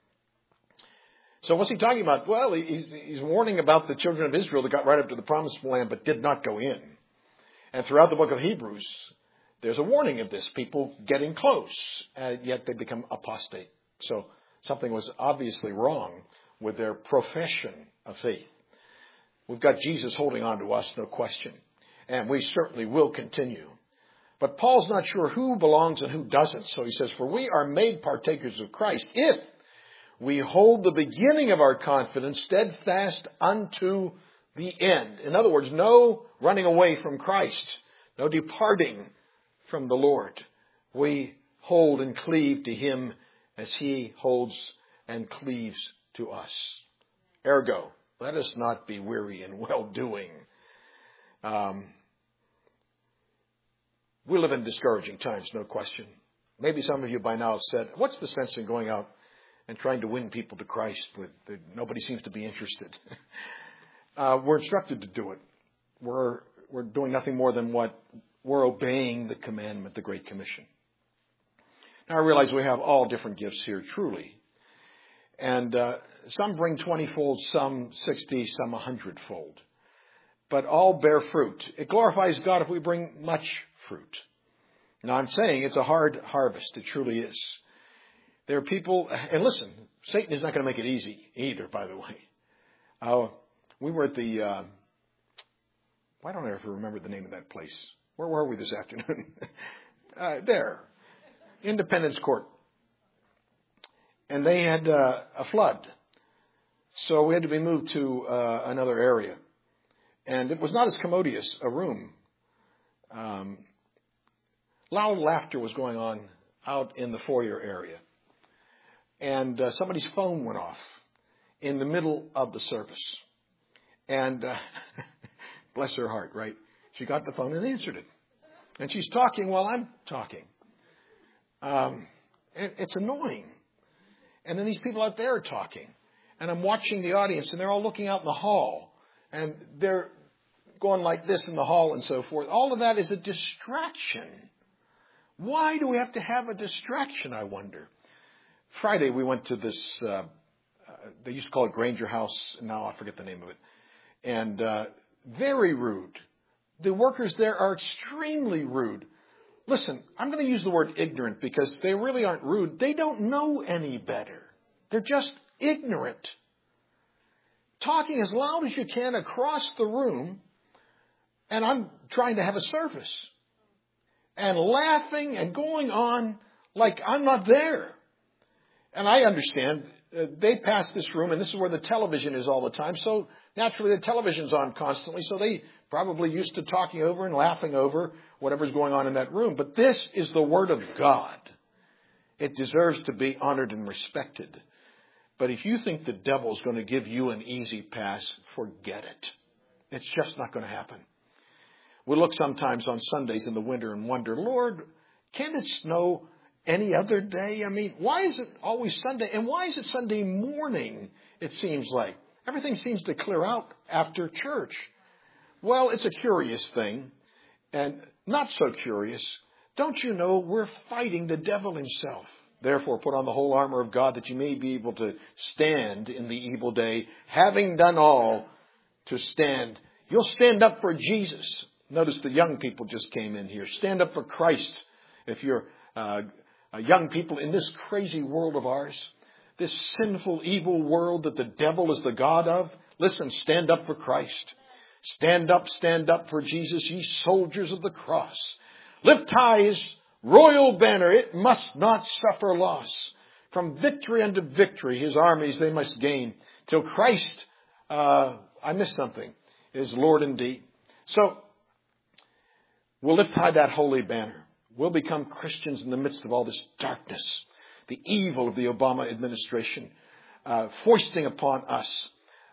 So what's he talking about? Well, he's warning about the children of Israel that got right up to the promised land but did not go in. And throughout the book of Hebrews, there's a warning of this. People getting close, yet they become apostate. So something was obviously wrong with their profession of faith. We've got Jesus holding on to us, no question. And we certainly will continue. But Paul's not sure who belongs and who doesn't. So he says, for we are made partakers of Christ if we hold the beginning of our confidence steadfast unto the end. In other words, no running away from Christ. No departing from the Lord. We hold and cleave to him as he holds and cleaves to us. Ergo, let us not be weary in well-doing. We live in discouraging times, no question. Maybe some of you by now have said, what's the sense in going out and trying to win people to Christ? Nobody seems to be interested. We're instructed to do it. We're doing nothing more than what we're obeying the commandment, the Great Commission. Now I realize we have all different gifts here, truly. And some bring 20-fold, some 60, some 100-fold. But all bear fruit. It glorifies God if we bring much fruit. Now I'm saying it's a hard harvest. It truly is. There are people, and listen, Satan is not going to make it easy either, by the way. We were at the, why don't I ever remember the name of that place? Where were we this afternoon? There. Independence Court. And they had a flood. So we had to be moved to another area. And it was not as commodious a room. loud laughter was going on out in the foyer area. And somebody's phone went off in the middle of the service. And bless her heart, right? She got the phone and answered it. And she's talking while I'm talking. It's annoying. And then these people out there are talking. And I'm watching the audience, and they're all looking out in the hall. And they're going like this in the hall and so forth. All of that is a distraction. Why do we have to have a distraction, I wonder? Friday we went to this, they used to call it Granger House. Now I forget the name of it. And very rude. The workers there are extremely rude. Listen, I'm going to use the word ignorant because they really aren't rude. They don't know any better. They're just ignorant. Talking as loud as you can across the room, and I'm trying to have a service. And laughing and going on like I'm not there. And I understand they pass this room, and this is where the television is all the time. So naturally the television's on constantly. So they probably used to talking over and laughing over whatever's going on in that room. But this is the Word of God. It deserves to be honored and respected. But if you think the devil's going to give you an easy pass, forget it. It's just not going to happen. We look sometimes on Sundays in the winter and wonder, Lord, can it snow any other day? I mean, why is it always Sunday? And why is it Sunday morning, it seems like? Everything seems to clear out after church. Well, it's a curious thing, and not so curious. Don't you know we're fighting the devil himself? Therefore, put on the whole armor of God that you may be able to stand in the evil day, having done all to stand. You'll stand up for Jesus. Notice the young people just came in here. Stand up for Christ. If you're young people in this crazy world of ours, this sinful, evil world that the devil is the god of, listen, stand up for Christ. Stand up for Jesus, ye soldiers of the cross. Lift high his royal banner, it must not suffer loss. From victory unto victory, his armies they must gain, till Christ, I missed something, is Lord indeed. So, we'll lift high that holy banner. We'll become Christians in the midst of all this darkness, the evil of the Obama administration, foisting upon us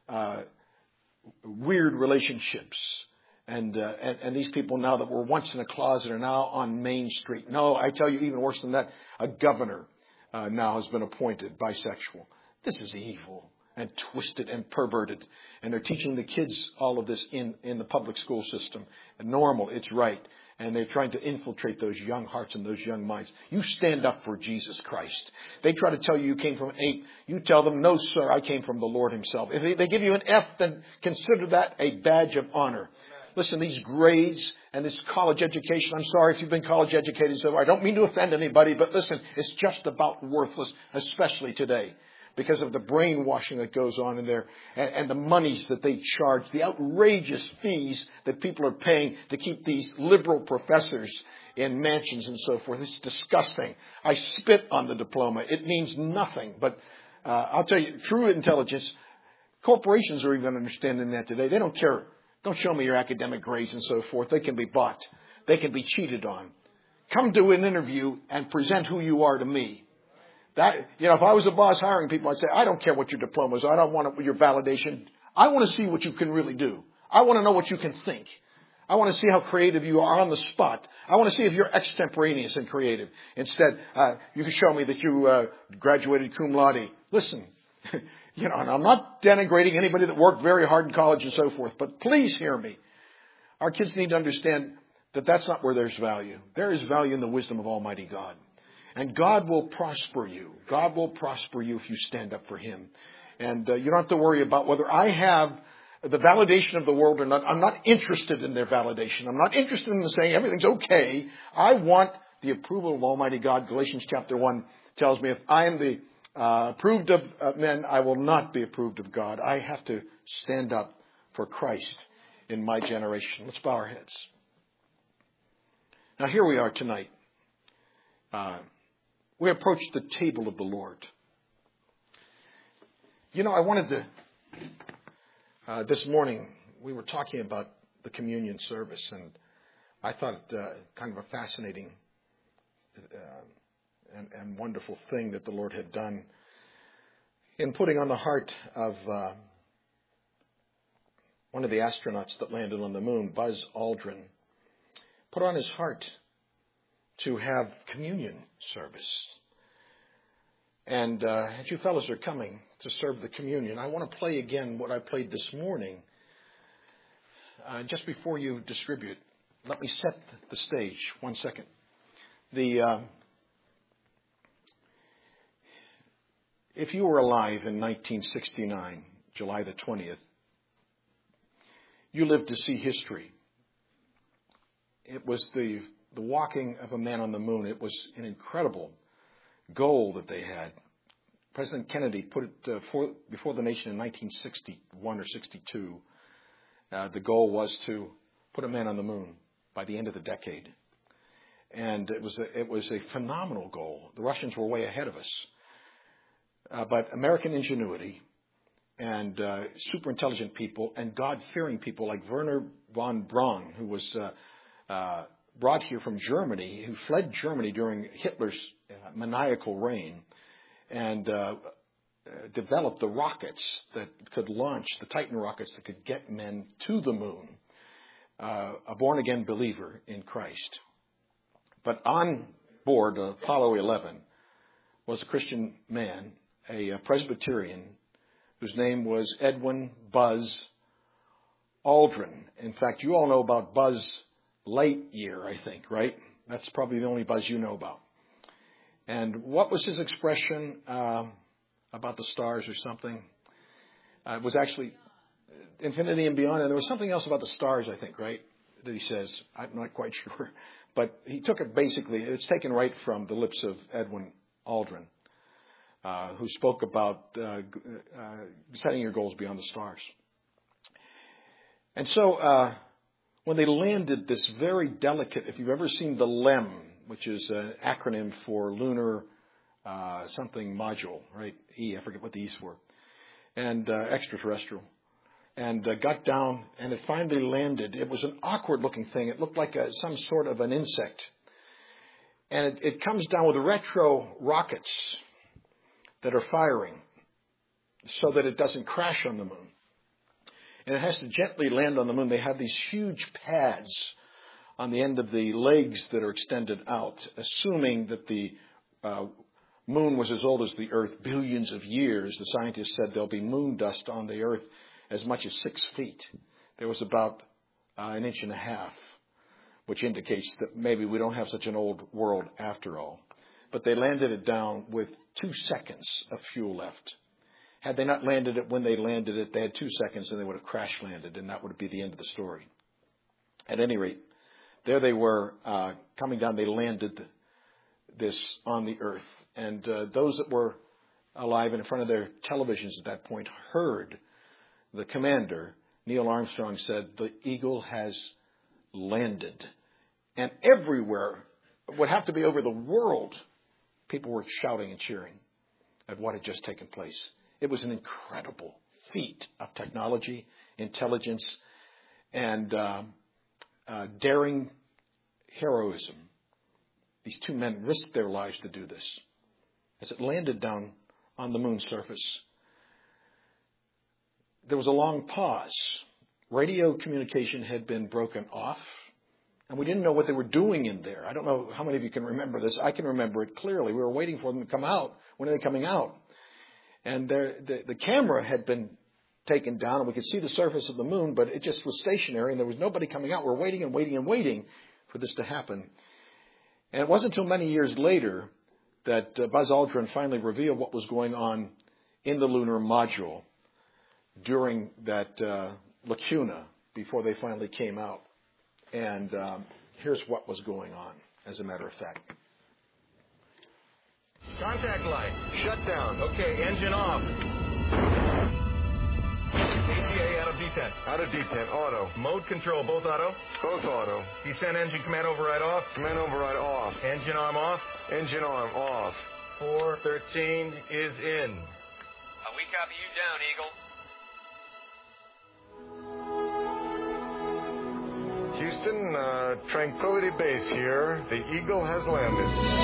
weird relationships. And these people now that were once in a closet are now on Main Street. No, I tell you, even worse than that, a governor now has been appointed bisexual. This is evil and twisted and perverted. And they're teaching the kids all of this in the public school system. And normal, it's right. And they're trying to infiltrate those young hearts and those young minds. You stand up for Jesus Christ. They try to tell you came from an ape. You tell them, no, sir, I came from the Lord himself. If they give you an F, then consider that a badge of honor. Listen, these grades and this college education, I'm sorry if you've been college educated, so I don't mean to offend anybody, but listen, it's just about worthless, especially today, because of the brainwashing that goes on in there and the monies that they charge, the outrageous fees that people are paying to keep these liberal professors in mansions and so forth. It's disgusting. I spit on the diploma. It means nothing. But I'll tell you, true intelligence, corporations are even understanding that today. They don't care. Don't show me your academic grades and so forth. They can be bought. They can be cheated on. Come to an interview and present who you are to me. That, if I was a boss hiring people, I'd say, I don't care what your diploma is. I don't want your validation. I want to see what you can really do. I want to know what you can think. I want to see how creative you are on the spot. I want to see if you're extemporaneous and creative. Instead, you can show me that you graduated cum laude. Listen, and I'm not denigrating anybody that worked very hard in college and so forth, but please hear me. Our kids need to understand that that's not where there's value. There is value in the wisdom of Almighty God. And God will prosper you. God will prosper you if you stand up for him. And you don't have to worry about whether I have the validation of the world or not. I'm not interested in their validation. I'm not interested in saying everything's okay. I want the approval of Almighty God. Galatians chapter 1 tells me if I am the approved of men, I will not be approved of God. I have to stand up for Christ in my generation. Let's bow our heads. Now here we are tonight. We approach the table of the Lord. I wanted to, this morning, we were talking about the communion service, and I thought it kind of a fascinating and wonderful thing that the Lord had done in putting on the heart of one of the astronauts that landed on the moon, Buzz Aldrin, put on his heart to have communion service. And as you fellows are coming to serve the communion, I want to play again what I played this morning. Just before you distribute, let me set the stage. 1 second. If you were alive in 1969, July the 20th, you lived to see history. It was the walking of a man on the moon. It was an incredible goal that they had. President Kennedy put it before the nation in 1961 or 62. The goal was to put a man on the moon by the end of the decade. And it was a phenomenal goal. The Russians were way ahead of us. But American ingenuity and super intelligent people and God-fearing people like Werner von Braun, who was brought here from Germany, who fled Germany during Hitler's maniacal reign and developed the rockets that could launch, the Titan rockets that could get men to the moon, a born-again believer in Christ. But on board Apollo 11 was a Christian man, a Presbyterian, whose name was Edwin Buzz Aldrin. In fact, you all know about Buzz Lightyear, I think, right? That's probably the only Buzz you know about. And what was his expression about the stars or something? It was actually infinity and beyond. And there was something else about the stars, I think, right, that he says. I'm not quite sure. But he took it basically, it's taken right from the lips of Edwin Aldrin, who spoke about setting your goals beyond the stars. And so when they landed this very delicate, if you've ever seen the LEM, which is an acronym for Lunar something module, right? I forget what the E's were. And extraterrestrial. And got down, and it finally landed. It was an awkward-looking thing. It looked like some sort of an insect. And it comes down with retro rockets that are firing so that it doesn't crash on the moon. And it has to gently land on the moon. They have these huge pads on the end of the legs that are extended out, assuming that the moon was as old as the Earth, billions of years. The scientists said there'll be moon dust on the Earth as much as 6 feet. There was about an inch and a half, which indicates that maybe we don't have such an old world after all. But they landed it down with 2 seconds of fuel left. Had they not landed it when they landed it, they had 2 seconds and they would have crash landed, and that would be the end of the story. At any rate, there they were coming down. They landed this on the Earth. And those that were alive and in front of their televisions at that point heard the commander, Neil Armstrong, said, "The Eagle has landed." And everywhere, it would have to be over the world, people were shouting and cheering at what had just taken place. It was an incredible feat of technology, intelligence, and daring heroism. These 2 men risked their lives to do this. As it landed down on the moon's surface, there was a long pause. Radio communication had been broken off, and we didn't know what they were doing in there. I don't know how many of you can remember this. I can remember it clearly. We were waiting for them to come out. When are they coming out? And the camera had been taken down, and we could see the surface of the moon, but it just was stationary, and there was nobody coming out. We're waiting and waiting and waiting for this to happen. And it wasn't until many years later that Buzz Aldrin finally revealed what was going on in the lunar module during that lacuna before they finally came out. And here's what was going on, as a matter of fact. Contact light. Shut down. Okay, engine off. ACA out of D10. Out of D10. Auto. Mode control, both auto. Both auto. Descent engine command override off. Command override off. Engine arm off. Engine arm off. 413 is in. We copy you down, Eagle. Houston. Tranquility Base here. The Eagle has landed.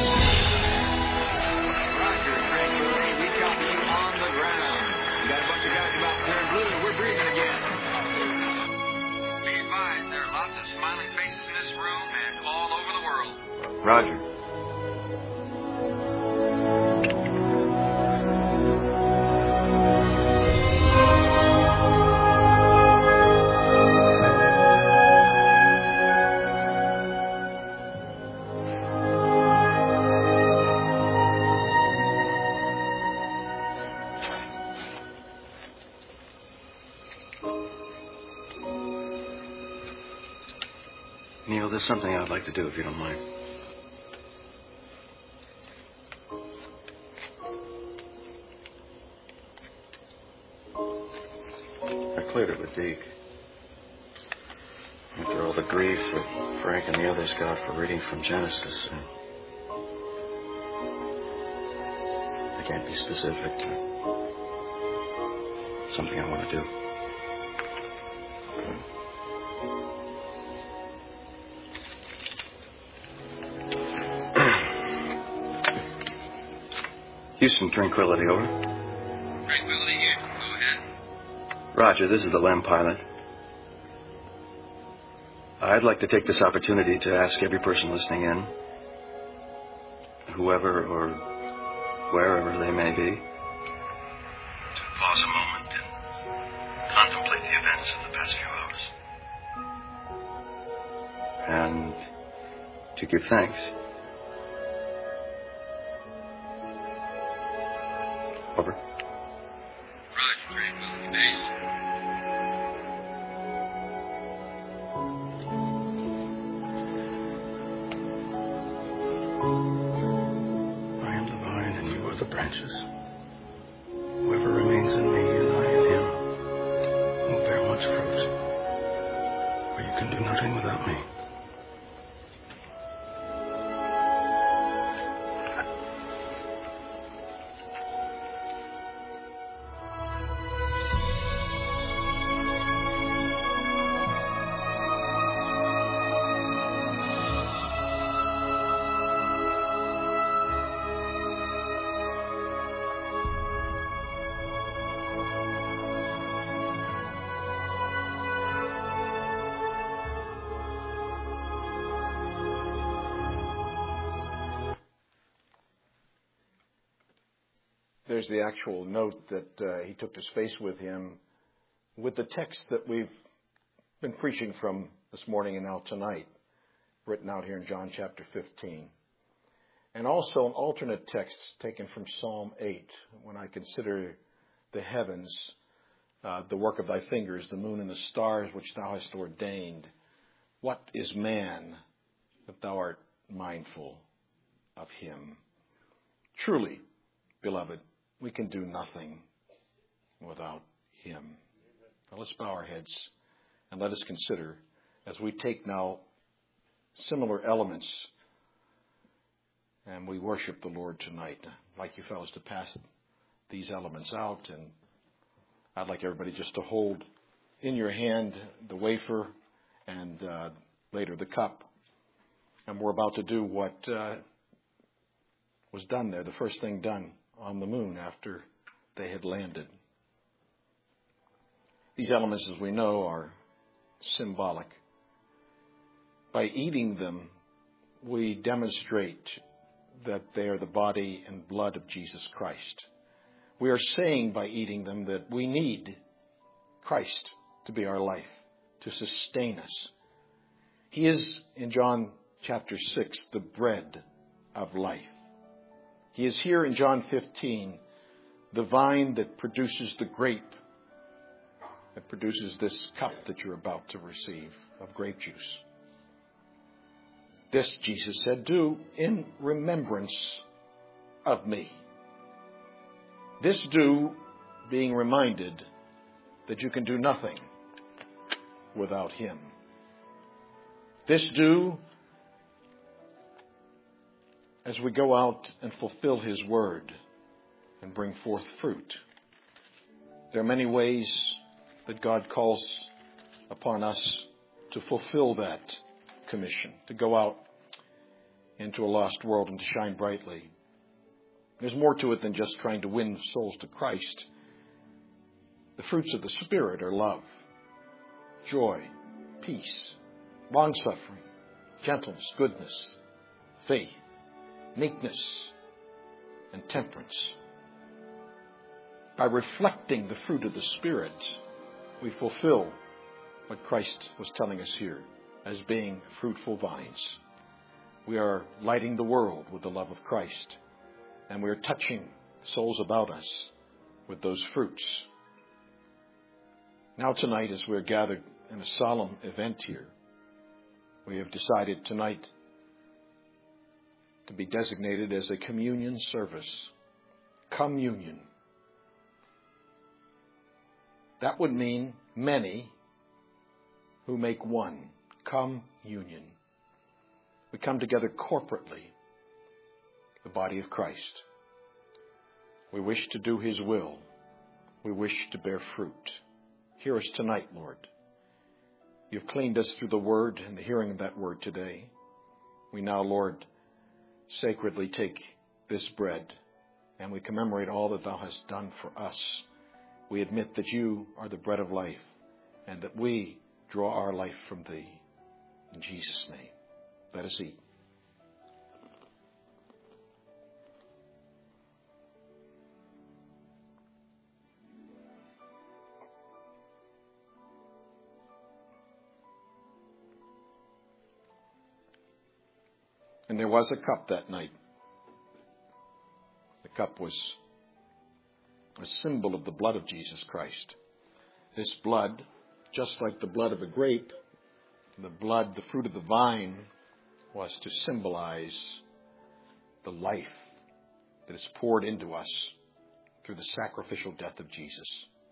Roger, Tranquility. We copy you on the ground. We got a bunch of guys about clearing blue, and we're breathing again. Be advised, there are lots of smiling faces in this room and all over the world. Roger. Neil, there's something I'd like to do, if you don't mind. I cleared it with Deke. After all the grief that Frank and the others got for reading from Genesis, I can't be specific. Something I want to do. Houston, Tranquility, over. Tranquility here. Go ahead. Roger, this is the LEM pilot. I'd like to take this opportunity to ask every person listening in, whoever or wherever they may be, to pause a moment and contemplate the events of the past few hours. And to give thanks. Over. Roger, Tranquility Base. I am the vine and you are the branches. Whoever remains in me and I in him will bear much fruit. For you can do nothing without me. There's the actual note that he took to space with him with the text that we've been preaching from this morning and now tonight, written out here in John chapter 15. And also an alternate text taken from Psalm 8. When I consider the heavens, the work of thy fingers, the moon and the stars which thou hast ordained, what is man that thou art mindful of him? Truly, beloved, we can do nothing without him. Now let's bow our heads and let us consider, as we take now similar elements and we worship the Lord tonight. I'd like you fellows to pass these elements out, and I'd like everybody just to hold in your hand the wafer and later the cup. And we're about to do what was done there, the first thing done on the moon after they had landed. These elements, as we know, are symbolic. By eating them, we demonstrate that they are the body and blood of Jesus Christ. We are saying by eating them that we need Christ to be our life, to sustain us. He is, in John chapter 6, the bread of life. He is here in John 15, the vine that produces the grape, that produces this cup that you're about to receive of grape juice. This, Jesus said, do in remembrance of me. This do, being reminded that you can do nothing without him. This do, as we go out and fulfill his word and bring forth fruit. There are many ways that God calls upon us to fulfill that commission, to go out into a lost world and to shine brightly. There's more to it than just trying to win souls to Christ. The fruits of the Spirit are love, joy, peace, long-suffering, gentleness, goodness, faith, meekness, and temperance. By reflecting the fruit of the Spirit, we fulfill what Christ was telling us here as being fruitful vines. We are lighting the world with the love of Christ, and we are touching souls about us with those fruits. Now tonight, as we're gathered in a solemn event here, we have decided tonight to be designated as a communion service. Communion. That would mean many who make one. Communion. We come together corporately, the body of Christ. We wish to do His will. We wish to bear fruit. Hear us tonight, Lord. You've cleaned us through the Word and the hearing of that Word today. We now, Lord, sacredly take this bread and we commemorate all that Thou hast done for us. We admit that You are the bread of life and that we draw our life from Thee. In Jesus' name, let us eat. And there was a cup that night. The cup was a symbol of the blood of Jesus Christ. This blood, just like the blood of a grape, the fruit of the vine, was to symbolize the life that is poured into us through the sacrificial death of Jesus.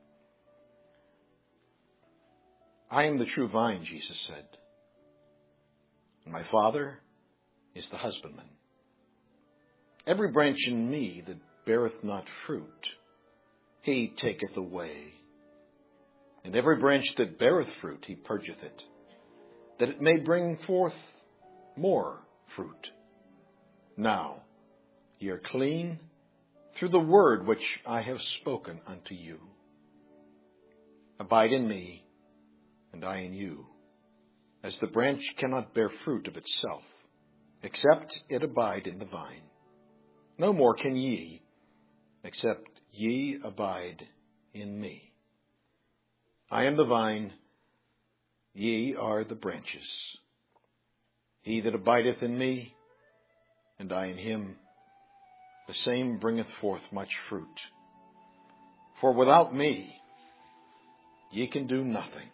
I am the true vine, Jesus said, and my Father is the husbandman. Every branch in me that beareth not fruit, He taketh away. And every branch that beareth fruit, He purgeth it, that it may bring forth more fruit. Now ye are clean through the word which I have spoken unto you. Abide in me, and I in you, as the branch cannot bear fruit of itself, except it abide in the vine. No more can ye, except ye abide in me. I am the vine, ye are the branches. He that abideth in me, and I in him, the same bringeth forth much fruit. For without me ye can do nothing.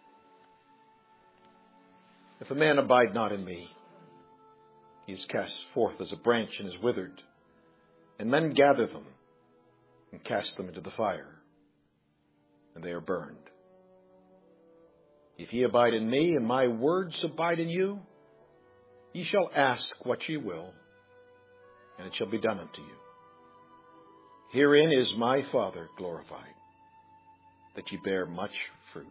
If a man abide not in me, he is cast forth as a branch and is withered, and men gather them and cast them into the fire, and they are burned. If ye abide in me, and my words abide in you, ye shall ask what ye will, and it shall be done unto you. Herein is my Father glorified, that ye bear much fruit.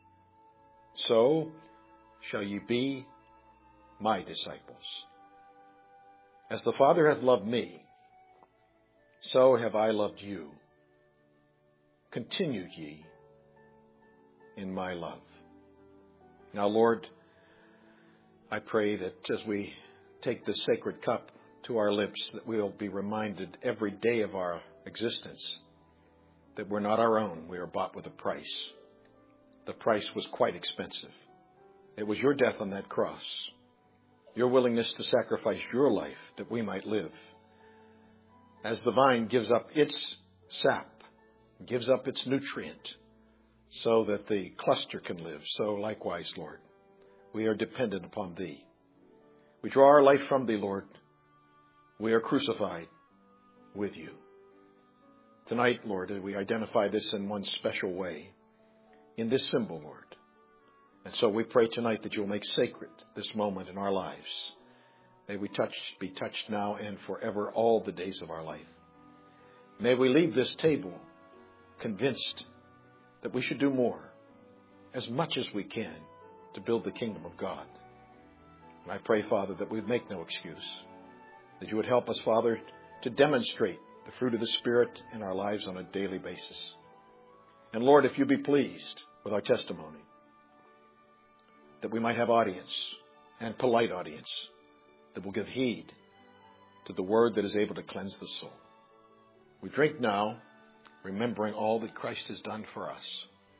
So shall ye be my disciples. As the Father hath loved me, so have I loved you. Continue ye in my love. Now, Lord, I pray that as we take this sacred cup to our lips, that we'll be reminded every day of our existence that we're not our own. We are bought with a price. The price was quite expensive. It was your death on that cross, your willingness to sacrifice your life that we might live. As the vine gives up its sap, gives up its nutrient, so that the cluster can live, so likewise, Lord, we are dependent upon Thee. We draw our life from Thee, Lord. We are crucified with You. Tonight, Lord, we identify this in one special way, in this symbol, Lord. And so we pray tonight that You'll make sacred this moment in our lives. May we be touched now and forever all the days of our life. May we leave this table convinced that we should do more, as much as we can, to build the kingdom of God. And I pray, Father, that we'd make no excuse, that you would help us, Father, to demonstrate the fruit of the Spirit in our lives on a daily basis. And Lord, if you be pleased with our testimony, that we might have audience, and polite audience, that will give heed to the word that is able to cleanse the soul. We drink now, remembering all that Christ has done for us.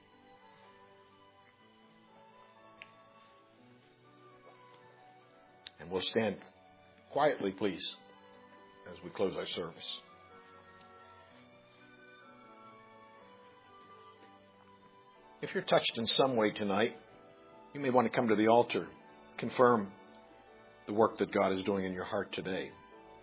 And we'll stand quietly, please, as we close our service. If you're touched in some way tonight, you may want to come to the altar, confirm the work that God is doing in your heart today.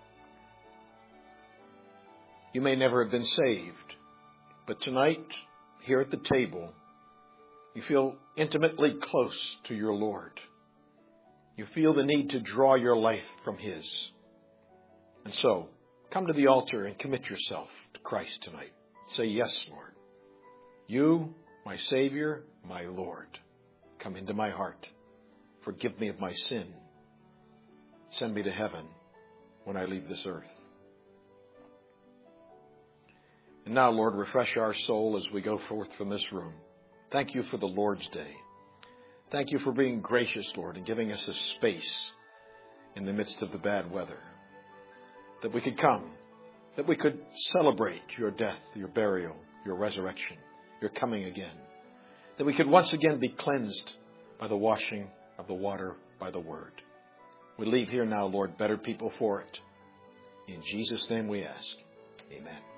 You may never have been saved, but tonight, here at the table, you feel intimately close to your Lord. You feel the need to draw your life from His. And so, come to the altar and commit yourself to Christ tonight. Say, yes, Lord. You, my Savior, my Lord, come into my heart. Forgive me of my sin. Send me to heaven when I leave this earth. And now, Lord, refresh our soul as we go forth from this room. Thank you for the Lord's Day. Thank you for being gracious, Lord, and giving us a space in the midst of the bad weather, that we could come, that we could celebrate your death, your burial, your resurrection, your coming again, that we could once again be cleansed by the washing of the water by the word. We leave here now, Lord, better people for it. In Jesus' name we ask. Amen.